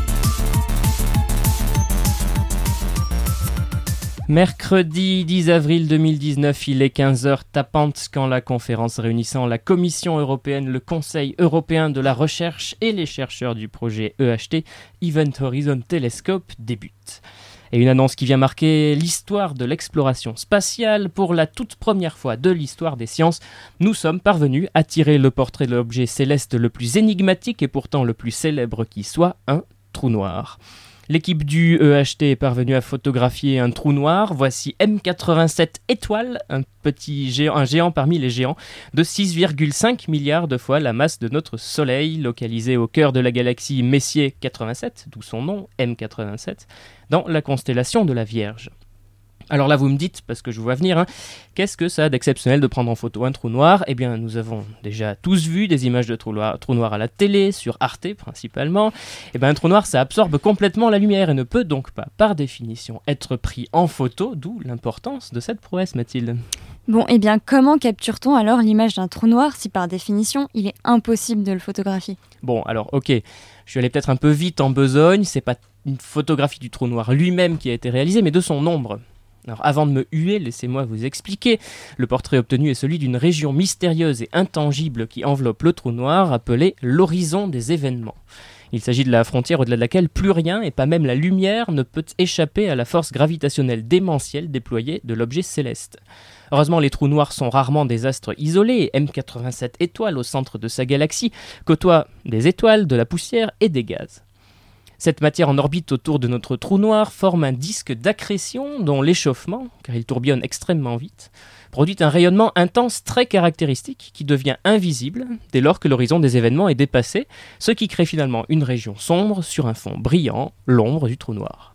[SPEAKER 1] Mercredi dix avril deux mille dix-neuf, il est quinze heures tapantes quand la conférence réunissant la Commission européenne, le Conseil européen de la recherche et les chercheurs du projet E H T, Event Horizon Telescope, débute. Et une annonce qui vient marquer l'histoire de l'exploration spatiale. Pour la toute première fois de l'histoire des sciences, nous sommes parvenus à tirer le portrait de l'objet céleste le plus énigmatique et pourtant le plus célèbre qui soit, un trou noir. L'équipe du E H T est parvenue à photographier un trou noir. Voici M quatre-vingt-sept étoiles, un petit géant, un géant parmi les géants, de six virgule cinq milliards de fois la masse de notre Soleil, localisé au cœur de la galaxie Messier quatre-vingt-sept, d'où son nom, M quatre-vingt-sept, dans la constellation de la Vierge. Alors là, vous me dites, parce que je vous vois venir, hein, qu'est-ce que ça a d'exceptionnel de prendre en photo un trou noir ? Eh bien, nous avons déjà tous vu des images de trous noirs trou noir à la télé, sur Arte principalement. Eh bien, un trou noir, ça absorbe complètement la lumière et ne peut donc pas, par définition, être pris en photo, d'où l'importance de cette prouesse, Mathilde.
[SPEAKER 2] Bon, eh bien, comment capture-t-on alors l'image d'un trou noir si, par définition, il est impossible de le photographier ?
[SPEAKER 1] Bon, alors, ok, je suis allé peut-être un peu vite en besogne, c'est pas une photographie du trou noir lui-même qui a été réalisée, mais de son ombre. Alors avant de me huer, laissez-moi vous expliquer. Le portrait obtenu est celui d'une région mystérieuse et intangible qui enveloppe le trou noir, appelée l'horizon des événements. Il s'agit de la frontière au-delà de laquelle plus rien, et pas même la lumière, ne peut échapper à la force gravitationnelle démentielle déployée de l'objet céleste. Heureusement, les trous noirs sont rarement des astres isolés, et M quatre-vingt-sept étoiles au centre de sa galaxie côtoie des étoiles, de la poussière et des gaz. Cette matière en orbite autour de notre trou noir forme un disque d'accrétion dont l'échauffement, car il tourbillonne extrêmement vite, produit un rayonnement intense très caractéristique qui devient invisible dès lors que l'horizon des événements est dépassé, ce qui crée finalement une région sombre sur un fond brillant, l'ombre du trou noir.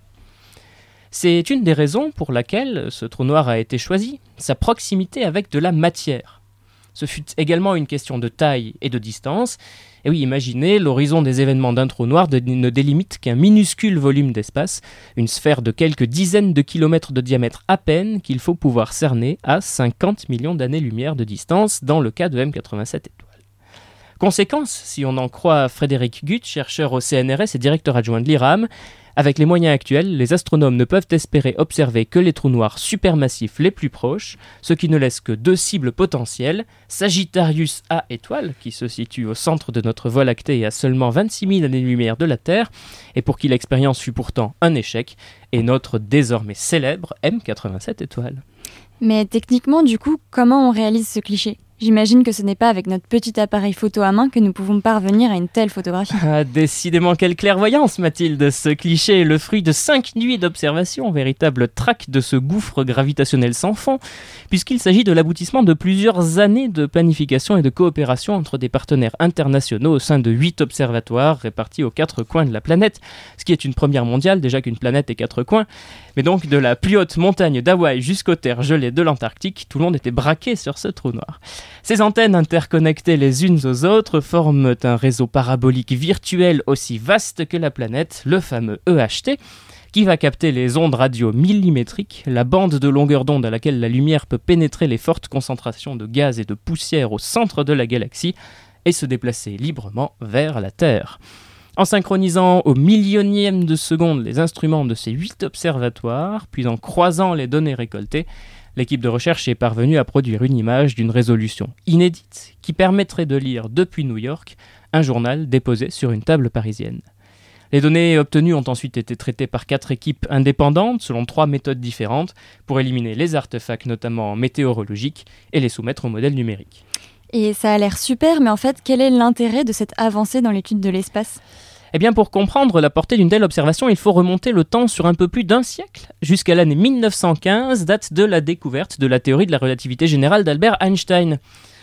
[SPEAKER 1] C'est une des raisons pour laquelle ce trou noir a été choisi, sa proximité avec de la matière. Ce fut également une question de taille et de distance. Et oui, imaginez, l'horizon des événements d'un trou noir ne délimite qu'un minuscule volume d'espace, une sphère de quelques dizaines de kilomètres de diamètre à peine qu'il faut pouvoir cerner à cinquante millions d'années-lumière de distance dans le cas de M quatre-vingt-sept étoiles. Conséquence, si on en croit Frédéric Guth, chercheur au C N R S et directeur adjoint de l'I R A M, avec les moyens actuels, les astronomes ne peuvent espérer observer que les trous noirs supermassifs les plus proches, ce qui ne laisse que deux cibles potentielles, Sagittarius A étoile, qui se situe au centre de notre Voie lactée et à seulement vingt-six mille années-lumière de la Terre, et pour qui l'expérience fut pourtant un échec, et notre désormais célèbre M quatre-vingt-sept étoile.
[SPEAKER 2] Mais techniquement, du coup, comment on réalise ce cliché ? J'imagine que ce n'est pas avec notre petit appareil photo à main que nous pouvons parvenir à une telle photographie.
[SPEAKER 1] Ah, décidément, quelle clairvoyance, Mathilde. Ce cliché est le fruit de cinq nuits d'observation, véritable traque de ce gouffre gravitationnel sans fond, puisqu'il s'agit de l'aboutissement de plusieurs années de planification et de coopération entre des partenaires internationaux au sein de huit observatoires répartis aux quatre coins de la planète, ce qui est une première mondiale, déjà qu'une planète ait quatre coins. Mais donc, de la plus haute montagne d'Hawaï jusqu'aux terres gelées de l'Antarctique, tout le monde était braqué sur ce trou noir. Ces antennes interconnectées les unes aux autres forment un réseau parabolique virtuel aussi vaste que la planète, le fameux E H T, qui va capter les ondes radio millimétriques, la bande de longueur d'onde à laquelle la lumière peut pénétrer les fortes concentrations de gaz et de poussière au centre de la galaxie et se déplacer librement vers la Terre. En synchronisant au millionième de seconde les instruments de ces huit observatoires, puis en croisant les données récoltées, l'équipe de recherche est parvenue à produire une image d'une résolution inédite qui permettrait de lire depuis New York un journal déposé sur une table parisienne. Les données obtenues ont ensuite été traitées par quatre équipes indépendantes selon trois méthodes différentes pour éliminer les artefacts notamment météorologiques et les soumettre au modèle numérique.
[SPEAKER 2] Et ça a l'air super, mais en fait, quel est l'intérêt de cette avancée dans l'étude de l'espace ?
[SPEAKER 1] Eh bien, pour comprendre la portée d'une telle observation, il faut remonter le temps sur un peu plus d'un siècle, jusqu'à l'année mille neuf cent quinze, date de la découverte de la théorie de la relativité générale d'Albert Einstein.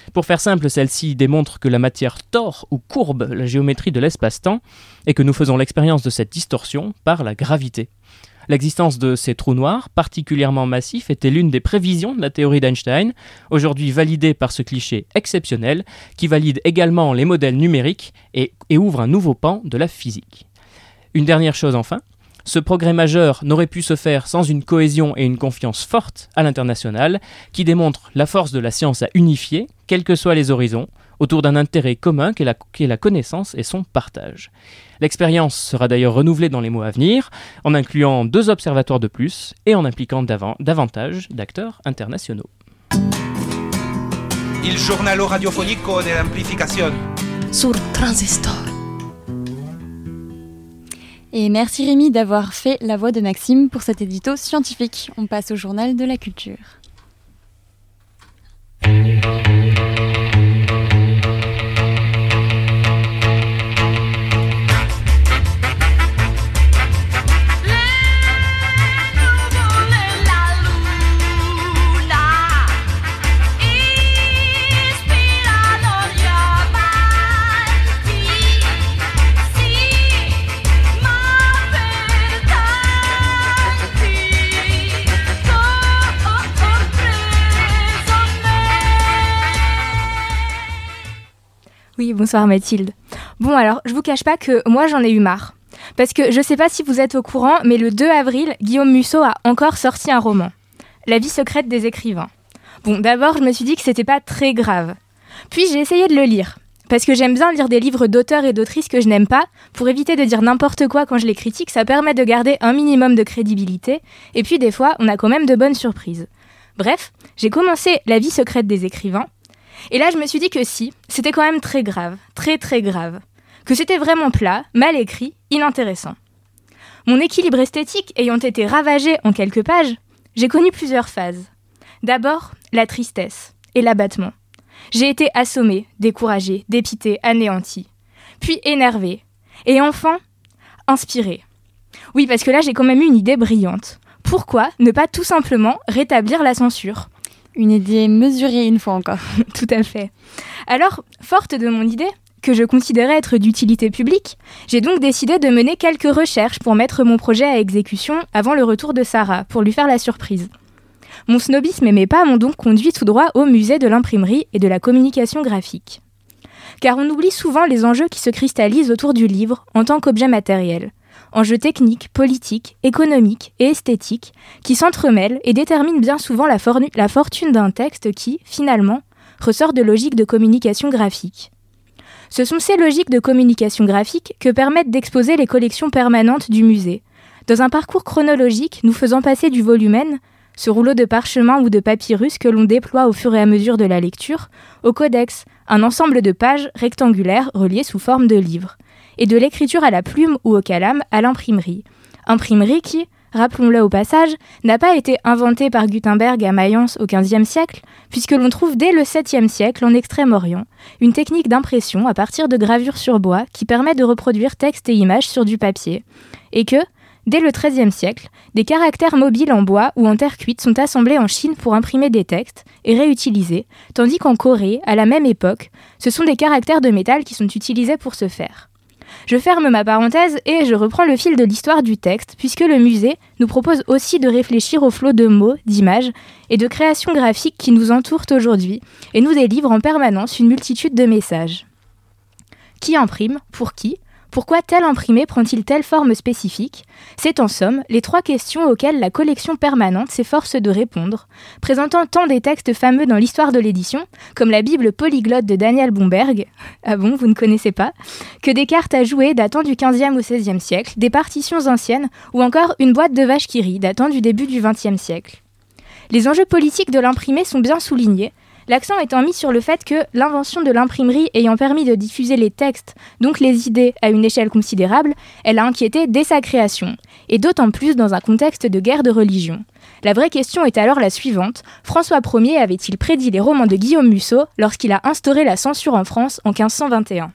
[SPEAKER 1] Pour faire simple, celle-ci démontre que la matière tord ou courbe la géométrie de l'espace-temps et que nous faisons l'expérience de cette distorsion par la gravité. L'existence de ces trous noirs, particulièrement massifs, était l'une des prévisions de la théorie d'Einstein, aujourd'hui validée par ce cliché exceptionnel, qui valide également les modèles numériques et, et ouvre un nouveau pan de la physique. Une dernière chose enfin, ce progrès majeur n'aurait pu se faire sans une cohésion et une confiance forte à l'international, qui démontrent la force de la science à unifier, quels que soient les horizons, autour d'un intérêt commun qu'est la, qu'est la connaissance et son partage. L'expérience sera d'ailleurs renouvelée dans les mois à venir, en incluant deux observatoires de plus et en impliquant dav- davantage d'acteurs internationaux.
[SPEAKER 10] Il giornalo radiofonico dell'amplificazione.
[SPEAKER 11] Sur Transistor.
[SPEAKER 2] Et merci Rémi d'avoir fait la voix de Maxime pour cet édito scientifique. On passe au journal de la culture.
[SPEAKER 4] Oui, bonsoir Mathilde. Bon alors, je vous cache pas que moi j'en ai eu marre. Parce que je sais pas si vous êtes au courant, mais le deux avril, Guillaume Musso a encore sorti un roman. La vie secrète des écrivains. Bon, d'abord je me suis dit que c'était pas très grave. Puis j'ai essayé de le lire. Parce que j'aime bien lire des livres d'auteurs et d'autrices que je n'aime pas, pour éviter de dire n'importe quoi quand je les critique, ça permet de garder un minimum de crédibilité, et puis des fois, on a quand même de bonnes surprises. Bref, j'ai commencé La vie secrète des écrivains, et là je me suis dit que si, c'était quand même très grave, très très grave, que c'était vraiment plat, mal écrit, inintéressant. Mon équilibre esthétique ayant été ravagé en quelques pages, j'ai connu plusieurs phases. D'abord, la tristesse et l'abattement. J'ai été assommée, découragée, dépitée, anéantie. Puis énervée. Et enfin, inspirée. Oui, parce que là, j'ai quand même eu une idée brillante. Pourquoi ne pas tout simplement rétablir la censure ?
[SPEAKER 2] Une idée mesurée une fois encore.
[SPEAKER 4] Tout à fait. Alors, forte de mon idée, que je considérais être d'utilité publique, j'ai donc décidé de mener quelques recherches pour mettre mon projet à exécution avant le retour de Sarah, pour lui faire la surprise. Mon snobisme et mes pas m'ont donc conduit tout droit au musée de l'imprimerie et de la communication graphique. Car on oublie souvent les enjeux qui se cristallisent autour du livre en tant qu'objet matériel. Enjeux techniques, politiques, économiques et esthétiques qui s'entremêlent et déterminent bien souvent la, for- la fortune d'un texte qui, finalement, ressort de logiques de communication graphique. Ce sont ces logiques de communication graphique que permettent d'exposer les collections permanentes du musée, dans un parcours chronologique nous faisant passer du volumen, ce rouleau de parchemin ou de papyrus que l'on déploie au fur et à mesure de la lecture, au codex, un ensemble de pages rectangulaires reliées sous forme de livres, et de l'écriture à la plume ou au calame à l'imprimerie. Imprimerie qui, rappelons-le au passage, n'a pas été inventée par Gutenberg à Mayence au quinzième siècle, puisque l'on trouve dès le septième siècle en Extrême-Orient une technique d'impression à partir de gravures sur bois qui permet de reproduire texte et images sur du papier, et que, dès le treizième siècle, des caractères mobiles en bois ou en terre cuite sont assemblés en Chine pour imprimer des textes et réutilisés, tandis qu'en Corée, à la même époque, ce sont des caractères de métal qui sont utilisés pour ce faire. Je ferme ma parenthèse et je reprends le fil de l'histoire du texte, puisque le musée nous propose aussi de réfléchir au flot de mots, d'images et de créations graphiques qui nous entourent aujourd'hui et nous délivrent en permanence une multitude de messages. Qui imprime ? Pour qui ? Pourquoi tel imprimé prend-il telle forme spécifique ? C'est en somme les trois questions auxquelles la collection permanente s'efforce de répondre, présentant tant des textes fameux dans l'histoire de l'édition, comme la Bible polyglotte de Daniel Bomberg, ah bon, vous ne connaissez pas, que des cartes à jouer datant du quinzième au seizième siècle, des partitions anciennes, ou encore une boîte de vache qui rit datant du début du vingtième siècle. Les enjeux politiques de l'imprimé sont bien soulignés, l'accent étant mis sur le fait que l'invention de l'imprimerie ayant permis de diffuser les textes, donc les idées, à une échelle considérable, elle a inquiété dès sa création, et d'autant plus dans un contexte de guerre de religion. La vraie question est alors la suivante, François Ier avait-il prédit les romans de Guillaume Musso lorsqu'il a instauré la censure en France en quinze cent vingt et un ?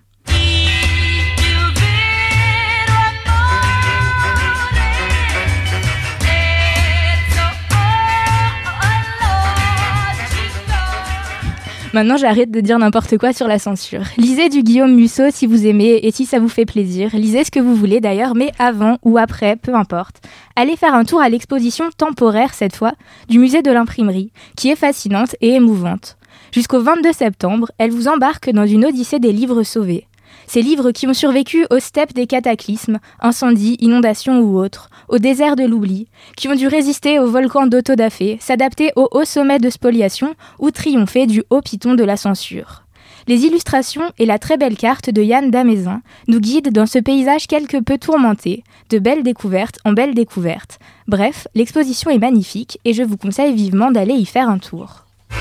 [SPEAKER 17] Maintenant, j'arrête de dire n'importe quoi sur la censure. Lisez du Guillaume Musso si vous aimez et si ça vous fait plaisir. Lisez ce que vous voulez d'ailleurs, mais avant ou après, peu importe. Allez faire un tour à l'exposition temporaire, cette fois, du musée de l'imprimerie, qui est fascinante et émouvante. Jusqu'au vingt-deux septembre, elle vous embarque dans une odyssée des livres sauvés. Ces livres qui ont survécu aux steppes des cataclysmes, incendies, inondations ou autres, au désert de l'oubli, qui ont dû résister au volcan d'Autodafé, s'adapter au haut sommet de spoliation ou triompher du haut piton de la censure. Les illustrations et la très belle carte de Yann Damézin nous guident dans ce paysage quelque peu tourmenté, de belles découvertes en belles découvertes. Bref, l'exposition est magnifique et je vous conseille vivement d'aller y faire un tour.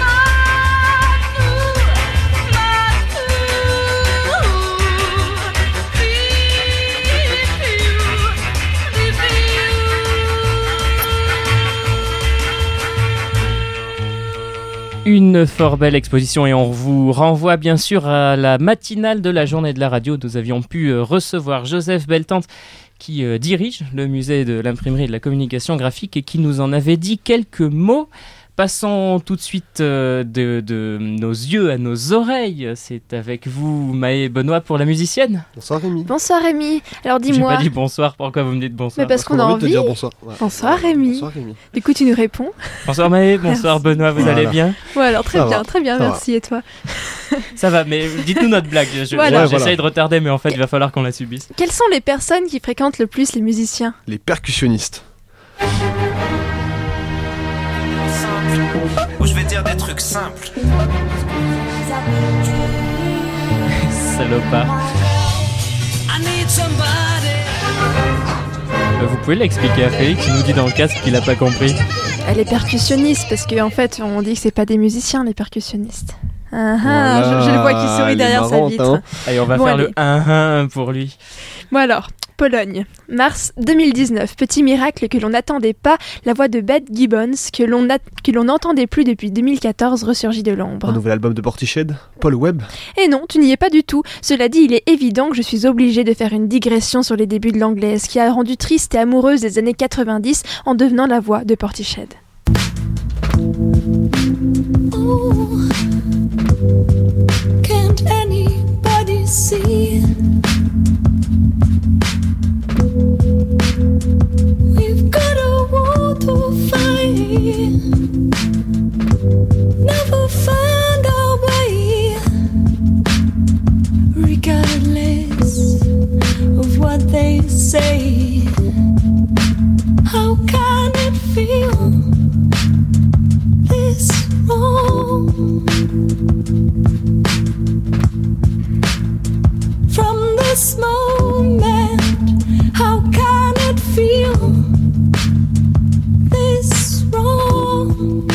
[SPEAKER 1] Une fort belle exposition et on vous renvoie bien sûr à la matinale de la journée de la radio. Nous avions pu recevoir Joseph Beltante qui euh, dirige le musée de l'imprimerie et de la communication graphique et qui nous en avait dit quelques mots. Passons tout de suite euh, de, de nos yeux à nos oreilles. C'est avec vous, Maë Benoît, pour la musicienne.
[SPEAKER 5] Bonsoir Rémi.
[SPEAKER 4] Bonsoir Rémi. Alors dis-moi.
[SPEAKER 1] J'ai pas dit bonsoir, pourquoi vous me dites bonsoir?
[SPEAKER 4] Mais parce, parce qu'on, qu'on a envie de te dire
[SPEAKER 5] bonsoir. Ouais.
[SPEAKER 4] Bonsoir Rémi.
[SPEAKER 5] Bonsoir Rémi.
[SPEAKER 4] Du coup tu nous réponds.
[SPEAKER 1] Bonsoir Maë, bonsoir
[SPEAKER 4] merci.
[SPEAKER 1] Benoît, vous
[SPEAKER 5] voilà.
[SPEAKER 1] allez bien?
[SPEAKER 4] Ouais alors très
[SPEAKER 5] Ça
[SPEAKER 4] bien,
[SPEAKER 5] va.
[SPEAKER 4] très bien,
[SPEAKER 5] Ça
[SPEAKER 4] merci
[SPEAKER 5] va.
[SPEAKER 4] et toi?
[SPEAKER 1] Ça va, mais dites-nous notre blague. Je,
[SPEAKER 4] voilà.
[SPEAKER 1] J'essaye
[SPEAKER 5] voilà.
[SPEAKER 1] de retarder, mais en fait il va falloir qu'on la subisse.
[SPEAKER 4] Quelles sont les personnes qui fréquentent le plus les musiciens?
[SPEAKER 5] Les percussionnistes.
[SPEAKER 10] Ou je vais dire des trucs simples.
[SPEAKER 1] Salopard. Euh, Vous pouvez l'expliquer à Félix, il nous dit dans le casque qu'il a pas compris.
[SPEAKER 4] Elle est percussionniste parce qu'en en fait on dit que c'est pas des musiciens les percussionnistes. Ah,
[SPEAKER 5] Voilà,
[SPEAKER 4] ah, je, je le vois qui sourit derrière sa
[SPEAKER 5] marrante,
[SPEAKER 4] vitre.
[SPEAKER 5] hein.
[SPEAKER 1] Allez, on va
[SPEAKER 4] Bon,
[SPEAKER 1] faire
[SPEAKER 4] allez.
[SPEAKER 1] le un un pour lui.
[SPEAKER 4] Bon alors, Pologne, mars deux mille dix-neuf, petit miracle que l'on n'attendait pas, la voix de Beth Gibbons, que l'on a- que l'on n'entendait plus depuis deux mille quatorze, ressurgit de l'ombre.
[SPEAKER 5] Un nouvel album de Portiched, Paul Webb.
[SPEAKER 4] Et non, tu n'y es pas du tout. Cela dit, il est évident que je suis obligée de faire une digression sur les débuts de l'anglaise, qui a rendu triste et amoureuse des années quatre-vingt-dix en devenant la voix de Portiched.
[SPEAKER 18] Oh, can't anybody see? We've got a war to fight. Never find our way, regardless of what they say. How can it feel this wrong? From this moment, how can it feel this wrong?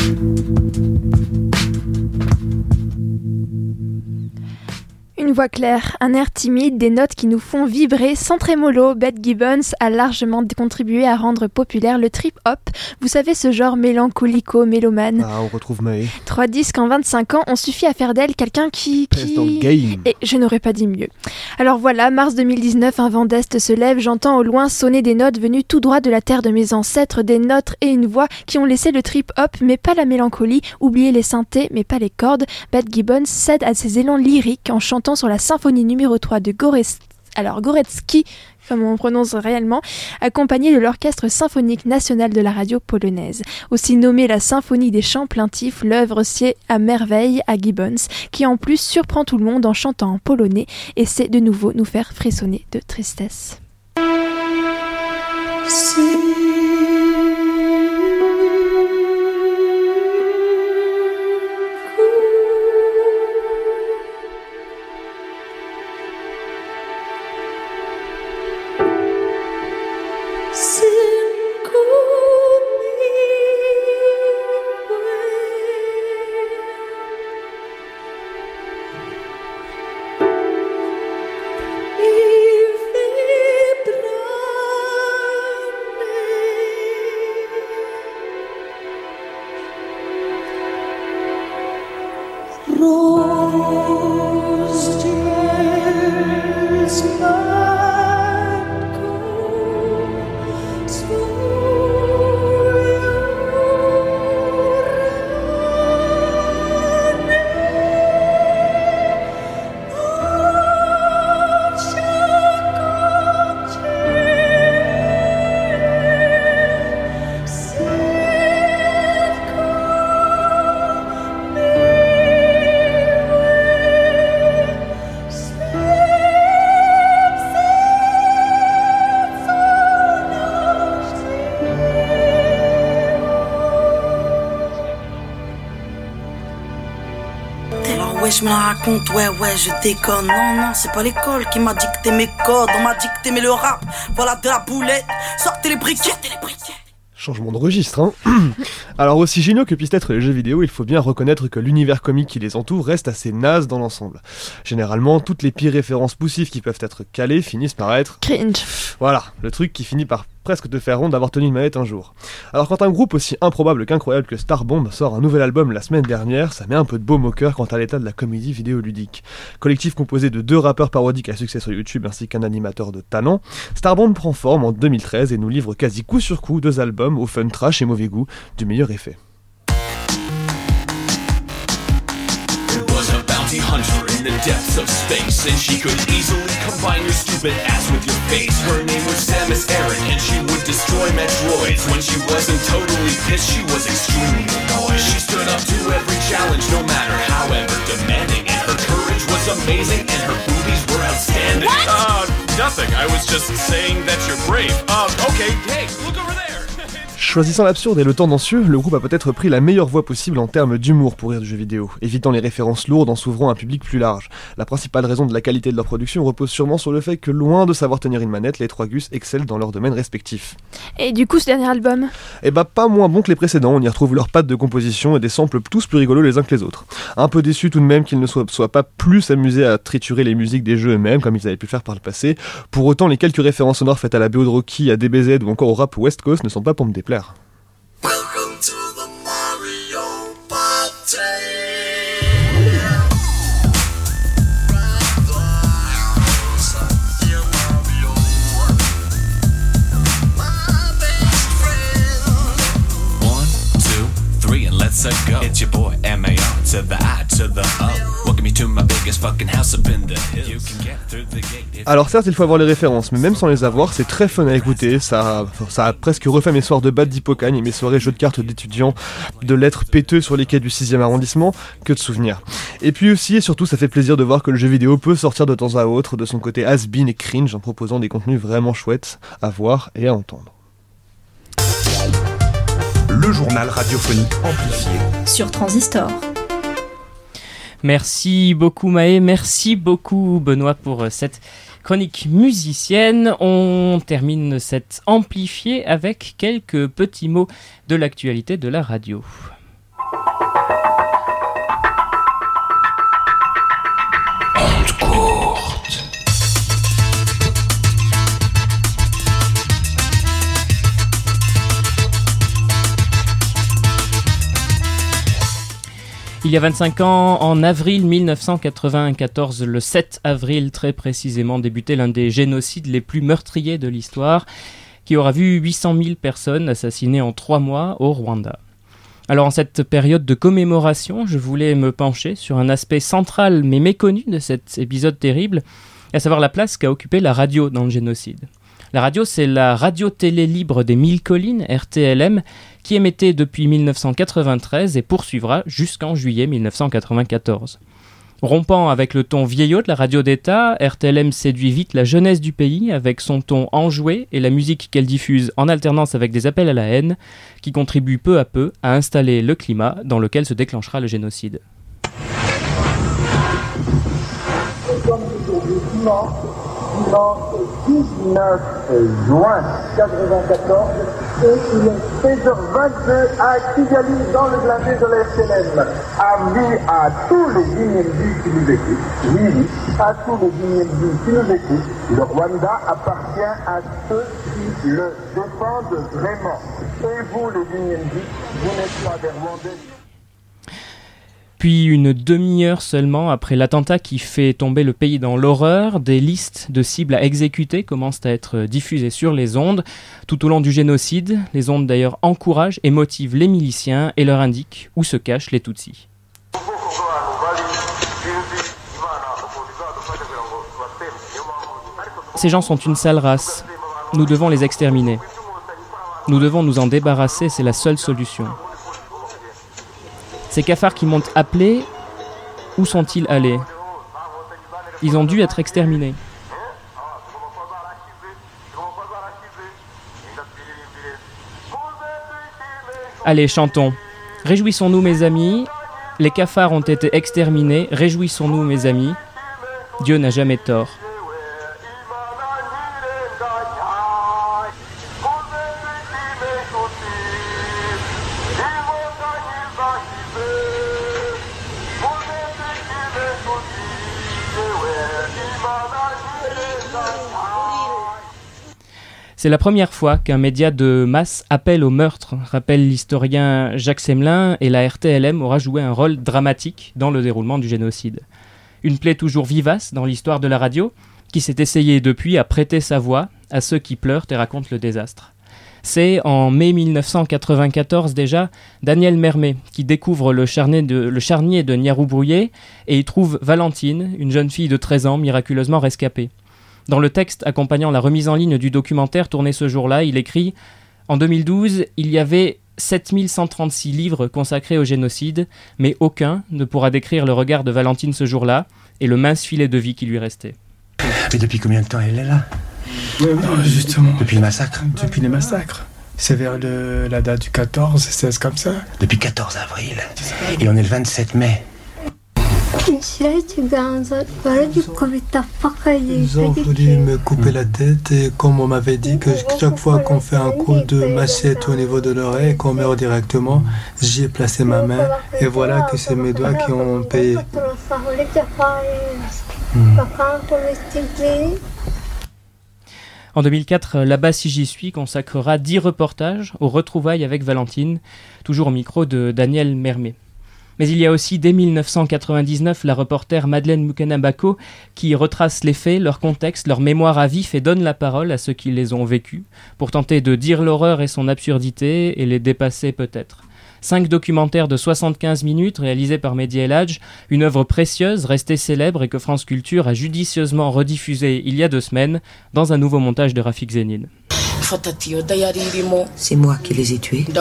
[SPEAKER 4] Une voix claire, un air timide, des notes qui nous font vibrer sans trémolo. Beth Gibbons a largement contribué à rendre populaire le trip-hop. Vous savez, ce genre mélancolico-mélomane.
[SPEAKER 5] Ah, on retrouve Maë.
[SPEAKER 4] Trois disques en vingt-cinq ans ont suffi à faire d'elle quelqu'un qui...
[SPEAKER 5] Pèse dans le
[SPEAKER 4] qui...
[SPEAKER 5] game.
[SPEAKER 4] Et je n'aurais pas dit mieux. Alors voilà, mars deux mille dix-neuf, un vent d'Est se lève, j'entends au loin sonner des notes venues tout droit de la terre de mes ancêtres, des notes et une voix qui ont laissé le trip-hop, mais pas la mélancolie, oublié les synthés, mais pas les cordes. Beth Gibbons cède à ses élans lyriques en chantant sur la symphonie numéro trois de Gorecki, alors Gorecki, comme on prononce réellement, accompagné de l'Orchestre symphonique national de la radio polonaise. Aussi nommée la symphonie des chants plaintifs, l'œuvre sied à merveille à Gibbons, qui en plus surprend tout le monde en chantant en polonais et sait de nouveau nous faire frissonner de tristesse.
[SPEAKER 18] If they
[SPEAKER 19] je me la raconte, ouais, ouais, je déconne. Non, non, c'est pas l'école qui m'a dicté mes codes. On m'a dicté, mais le rap, voilà de la boulette. Sortez les briquets, sortez les briquets.
[SPEAKER 5] Changement de registre, hein. Alors aussi géniaux que puissent être les jeux vidéo, il faut bien reconnaître que l'univers comique qui les entoure reste assez naze dans l'ensemble. Généralement, toutes les pires références poussives qui peuvent être calées finissent par être...
[SPEAKER 4] cringe.
[SPEAKER 5] Voilà, le truc qui finit par presque te faire honte d'avoir tenu une manette un jour. Alors quand un groupe aussi improbable qu'incroyable que Starbomb sort un nouvel album la semaine dernière, ça met un peu de baume au cœur quant à l'état de la comédie vidéoludique. Collectif composé de deux rappeurs parodiques à succès sur YouTube ainsi qu'un animateur de talent, Starbomb prend forme en deux mille treize et nous livre quasi coup sur coup deux albums au fun trash et mauvais goût du meilleur effet.
[SPEAKER 20] Hunter in the depths of space, and she could easily combine your stupid ass with your face. Her name was Samus Aran, and she would destroy Metroids. When she wasn't totally pissed, she was extremely annoyed. She stood up to every challenge, no matter however demanding, and her courage was amazing, and her boobies were outstanding.
[SPEAKER 21] What?
[SPEAKER 20] Uh, nothing. I was just saying that you're brave. Uh, okay, hey, look over there.
[SPEAKER 5] Choisissant l'absurde et le tendancieux, le groupe a peut-être pris la meilleure voie possible en termes d'humour pour rire du jeu vidéo, évitant les références lourdes en s'ouvrant à un public plus large. La principale raison de la qualité de leur production repose sûrement sur le fait que, loin de savoir tenir une manette, les trois gus excellent dans leur domaine respectif.
[SPEAKER 4] Et du coup, ce dernier album ?
[SPEAKER 5] Eh bah pas moins bon que les précédents, on y retrouve leurs pattes de composition et des samples tous plus rigolos les uns que les autres. Un peu déçu tout de même qu'ils ne soient, soient pas plus amusés à triturer les musiques des jeux eux-mêmes, comme ils avaient pu le faire par le passé. Pour autant, les quelques références sonores faites à la B O de Rocky, à D B Z ou encore au rap West Coast ne sont pas pour me déplaire.
[SPEAKER 18] Welcome to the Mario Party.
[SPEAKER 20] One, two, three, and let's go. It's your boy M A R to the I to the O. Welcome you to my biggest fucking house up in the hills. You can get through the gate.
[SPEAKER 5] Alors certes il faut avoir les références, mais même sans les avoir, c'est très fun à écouter, ça, ça a presque refait mes soirs de bad d'Hippocagne et mes soirées jeux de cartes d'étudiants de lettres péteux sur les quais du sixième arrondissement, que de souvenirs. Et puis aussi et surtout ça fait plaisir de voir que le jeu vidéo peut sortir de temps à autre de son côté has-been et cringe en proposant des contenus vraiment chouettes à voir et à entendre.
[SPEAKER 10] Le journal radiophonique amplifié
[SPEAKER 11] sur Transistor.
[SPEAKER 1] Merci beaucoup Maë, merci beaucoup Benoît pour cette chronique musicienne. On termine cette amplifiée avec quelques petits mots de l'actualité de la radio.
[SPEAKER 20] Honte courte.
[SPEAKER 1] Il y a vingt-cinq ans, en avril mille neuf cent quatre-vingt-quatorze, le sept avril très précisément, débutait l'un des génocides les plus meurtriers de l'histoire, qui aura vu huit cent mille personnes assassinées en trois mois au Rwanda. Alors en cette période de commémoration, je voulais me pencher sur un aspect central mais méconnu de cet épisode terrible, à savoir la place qu'a occupée la radio dans le génocide. La radio, c'est la radio-télé libre des Mille Collines, R T L M, qui émettait depuis mille neuf cent quatre-vingt-treize et poursuivra jusqu'en juillet mille neuf cent quatre-vingt-quatorze. Rompant avec le ton vieillot de la radio d'État, R T L M séduit vite la jeunesse du pays avec son ton enjoué et la musique qu'elle diffuse en alternance avec des appels à la haine, qui contribuent peu à peu à installer le climat dans lequel se déclenchera le génocide.
[SPEAKER 22] Dimanche dix-neuf juin quatre-vingt-quatorze et il est seize heures vingt-deux à Kigali dans le blindé de la R T L M. Avis à tous les Guinéens qui nous écoutent, oui, oui, à tous les Guinéens qui nous écoutent, le Rwanda appartient à ceux qui le défendent vraiment. Et vous les Guinéens, vous n'êtes pas des Rwandais.
[SPEAKER 1] Puis une demi-heure seulement après l'attentat qui fait tomber le pays dans l'horreur, des listes de cibles à exécuter commencent à être diffusées sur les ondes. Tout au long du génocide, les ondes d'ailleurs encouragent et motivent les miliciens et leur indiquent où se cachent les Tutsis. Ces gens sont une sale race. Nous devons les exterminer. Nous devons nous en débarrasser, c'est la seule solution. Ces cafards qui m'ont appelé, où sont-ils allés ? Ils ont dû être exterminés. Allez, chantons. Réjouissons-nous, mes amis. Les cafards ont été exterminés, réjouissons-nous mes amis, Dieu n'a jamais tort. C'est la première fois qu'un média de masse appelle au meurtre, rappelle l'historien Jacques Semelin, et la R T L M aura joué un rôle dramatique dans le déroulement du génocide. Une plaie toujours vivace dans l'histoire de la radio, qui s'est essayée depuis à prêter sa voix à ceux qui pleurent et racontent le désastre. C'est en mai mille neuf cent quatre-vingt-quatorze déjà, Daniel Mermet qui découvre le charnier de, le charnier de Niarou-Brouillé et y trouve Valentine, une jeune fille de treize ans miraculeusement rescapée. Dans le texte accompagnant la remise en ligne du documentaire tourné ce jour-là, il écrit « En deux mille douze, il y avait sept mille cent trente-six livres consacrés au génocide, mais aucun ne pourra décrire le regard de Valentine ce jour-là et le mince filet de vie qui lui restait. »
[SPEAKER 6] Mais depuis combien de temps elle est là ?
[SPEAKER 21] Oui, oui, justement.
[SPEAKER 6] Depuis le massacre ?
[SPEAKER 21] Depuis les massacres. C'est vers le, la date du quatorze, seize comme ça.
[SPEAKER 6] Depuis quatorze avril. Et on est le vingt-sept mai.
[SPEAKER 21] Ils ont voulu me couper la tête et comme on m'avait dit que chaque fois qu'on fait un coup de machette au niveau de l'oreille et qu'on meurt directement, j'y ai placé ma main et voilà que c'est mes doigts qui ont payé.
[SPEAKER 6] Hmm.
[SPEAKER 1] En deux mille quatre, Là-bas si j'y suis consacrera dix reportages aux retrouvailles avec Valentine, toujours au micro de Daniel Mermet. Mais il y a aussi, dès mille neuf cent quatre-vingt-dix-neuf, la reporter Madeleine Mukena-Bako qui retrace les faits, leur contexte, leur mémoire à vif et donne la parole à ceux qui les ont vécus, pour tenter de dire l'horreur et son absurdité et les dépasser peut-être. Cinq documentaires de soixante-quinze minutes réalisés par Mehdi El Hadj, une œuvre précieuse, restée célèbre et que France Culture a judicieusement rediffusée il y a deux semaines dans un nouveau montage de Rafik Zénine.
[SPEAKER 23] C'est moi qui les ai tués.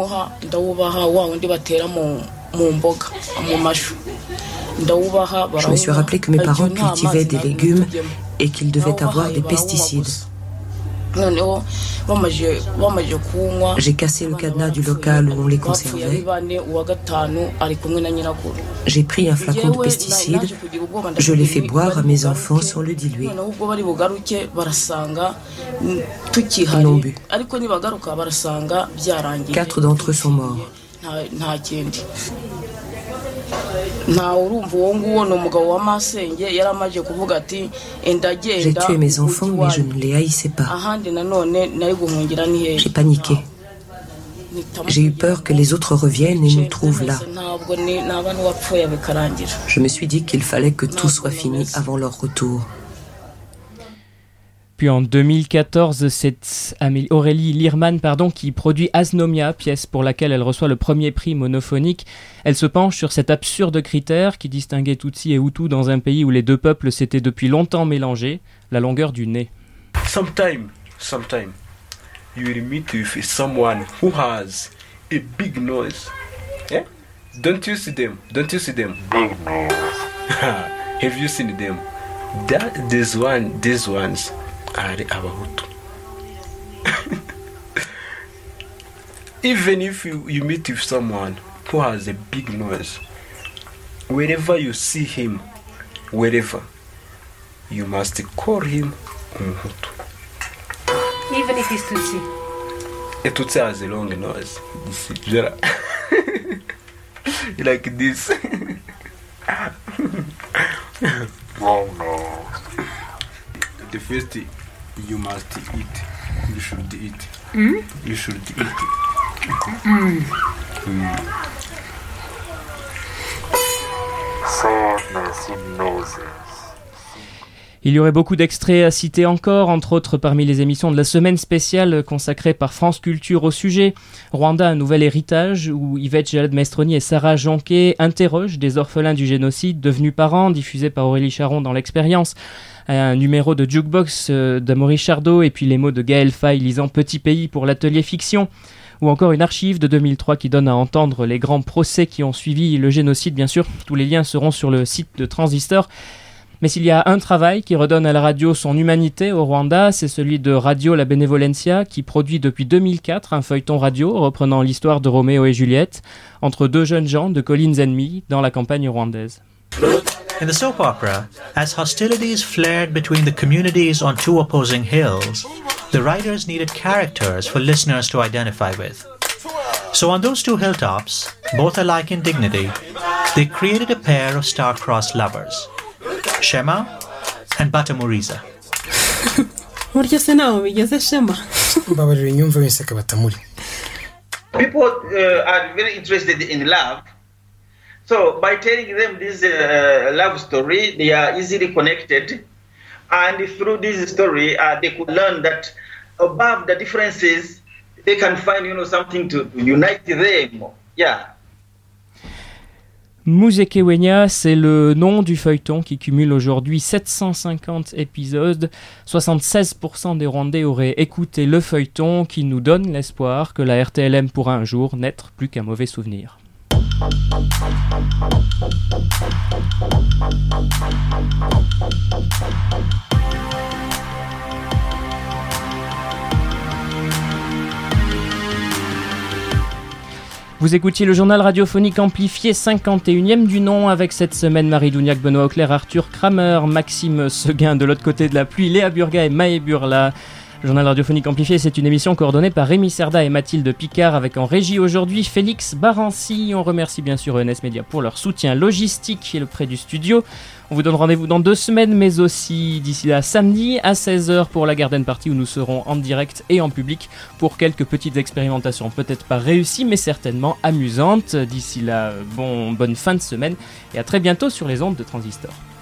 [SPEAKER 23] Je me suis rappelé que mes parents cultivaient des légumes et qu'ils devaient avoir des pesticides. J'ai cassé le cadenas du local où on les conservait. J'ai pris un flacon de pesticides. Je l'ai fait boire à mes enfants sans le diluer. Ils l'ont bu. Quatre d'entre eux sont morts. J'ai tué mes enfants, mais je ne les haïssais pas. J'ai paniqué. J'ai eu peur que les autres reviennent et nous trouvent là. Je me suis dit qu'il fallait que tout soit fini avant leur retour.
[SPEAKER 1] Puis en deux mille quatorze, c'est Aurélie Lierman pardon, qui produit Asnomia, pièce pour laquelle elle reçoit le premier prix monophonique. Elle se penche sur cet absurde critère qui distinguait Tutsi et Hutu dans un pays où les deux peuples s'étaient depuis longtemps mélangés, la longueur du nez.
[SPEAKER 24] Sometime, sometime, you will meet with someone who has a big nose. Yeah? Don't you see them? Don't you see them?
[SPEAKER 16] Big nose.
[SPEAKER 24] Have you seen them? That, this one, these ones. Even if you, you meet with someone who has a big nose, wherever you see him, wherever, you must call him Umuhutu.
[SPEAKER 25] Even if he's Tutsi.
[SPEAKER 24] A Tutsi has a long nose. Like this.
[SPEAKER 16] Long nose.
[SPEAKER 24] The first thing you must eat. You should eat.
[SPEAKER 25] Mm?
[SPEAKER 24] You should eat.
[SPEAKER 25] Mm.
[SPEAKER 24] Mm.
[SPEAKER 16] Sadness in noses.
[SPEAKER 1] Il y aurait beaucoup d'extraits à citer encore, entre autres parmi les émissions de la semaine spéciale consacrée par France Culture au sujet. Rwanda, un nouvel héritage, où Yvette Gélade-Mestroni et Sarah Jonquet interrogent des orphelins du génocide devenus parents, diffusé par Aurélie Charon dans l'Expérience. Un numéro de Jukebox euh, d'Amaury Chardot et puis les mots de Gaël Faye lisant Petit Pays pour l'atelier fiction. Ou encore une archive de deux mille trois qui donne à entendre les grands procès qui ont suivi le génocide, bien sûr. Tous les liens seront sur le site de Transistor. Mais s'il y a un travail qui redonne à la radio son humanité au Rwanda, c'est celui de Radio La Benevolencia, qui produit depuis deux mille quatre un feuilleton radio reprenant l'histoire de Roméo et Juliette entre deux jeunes gens de collines ennemies dans la campagne rwandaise.
[SPEAKER 3] In the soap opera, as hostilities flared between the communities on two opposing hills, the writers needed characters for listeners to identify with. So on those two hilltops, both alike in dignity, they created a pair of star-crossed lovers, Shema and Batamuriza.
[SPEAKER 22] People uh, are very interested in love. So by telling them this uh, love story, they are easily connected. And through this story, uh, they could learn that above the differences, they can find, you know, something to unite them. Yeah.
[SPEAKER 1] Muzekewenya, c'est le nom du feuilleton qui cumule aujourd'hui sept cent cinquante épisodes. soixante-seize pour cent des Rwandais auraient écouté le feuilleton, qui nous donne l'espoir que la R T L M pourra un jour n'être plus qu'un mauvais souvenir. Vous écoutiez le journal radiophonique amplifié cinquante et unième du nom, avec cette semaine Marie Douniac, Benoît Auclair, Arthur Kramer, Maxime Seguin de l'autre côté de la pluie, Léa Burga et Maë Burla. Le journal radiophonique amplifié, c'est une émission coordonnée par Rémi Cerda et Mathilde Picard, avec en régie aujourd'hui Félix Barancy. On remercie bien sûr E N S Média pour leur soutien logistique et le prêt du studio. On vous donne rendez-vous dans deux semaines, mais aussi d'ici là samedi à seize heures pour la Garden Party, où nous serons en direct et en public pour quelques petites expérimentations, peut-être pas réussies mais certainement amusantes. D'ici là, bon, bonne fin de semaine et à très bientôt sur les ondes de Transistor.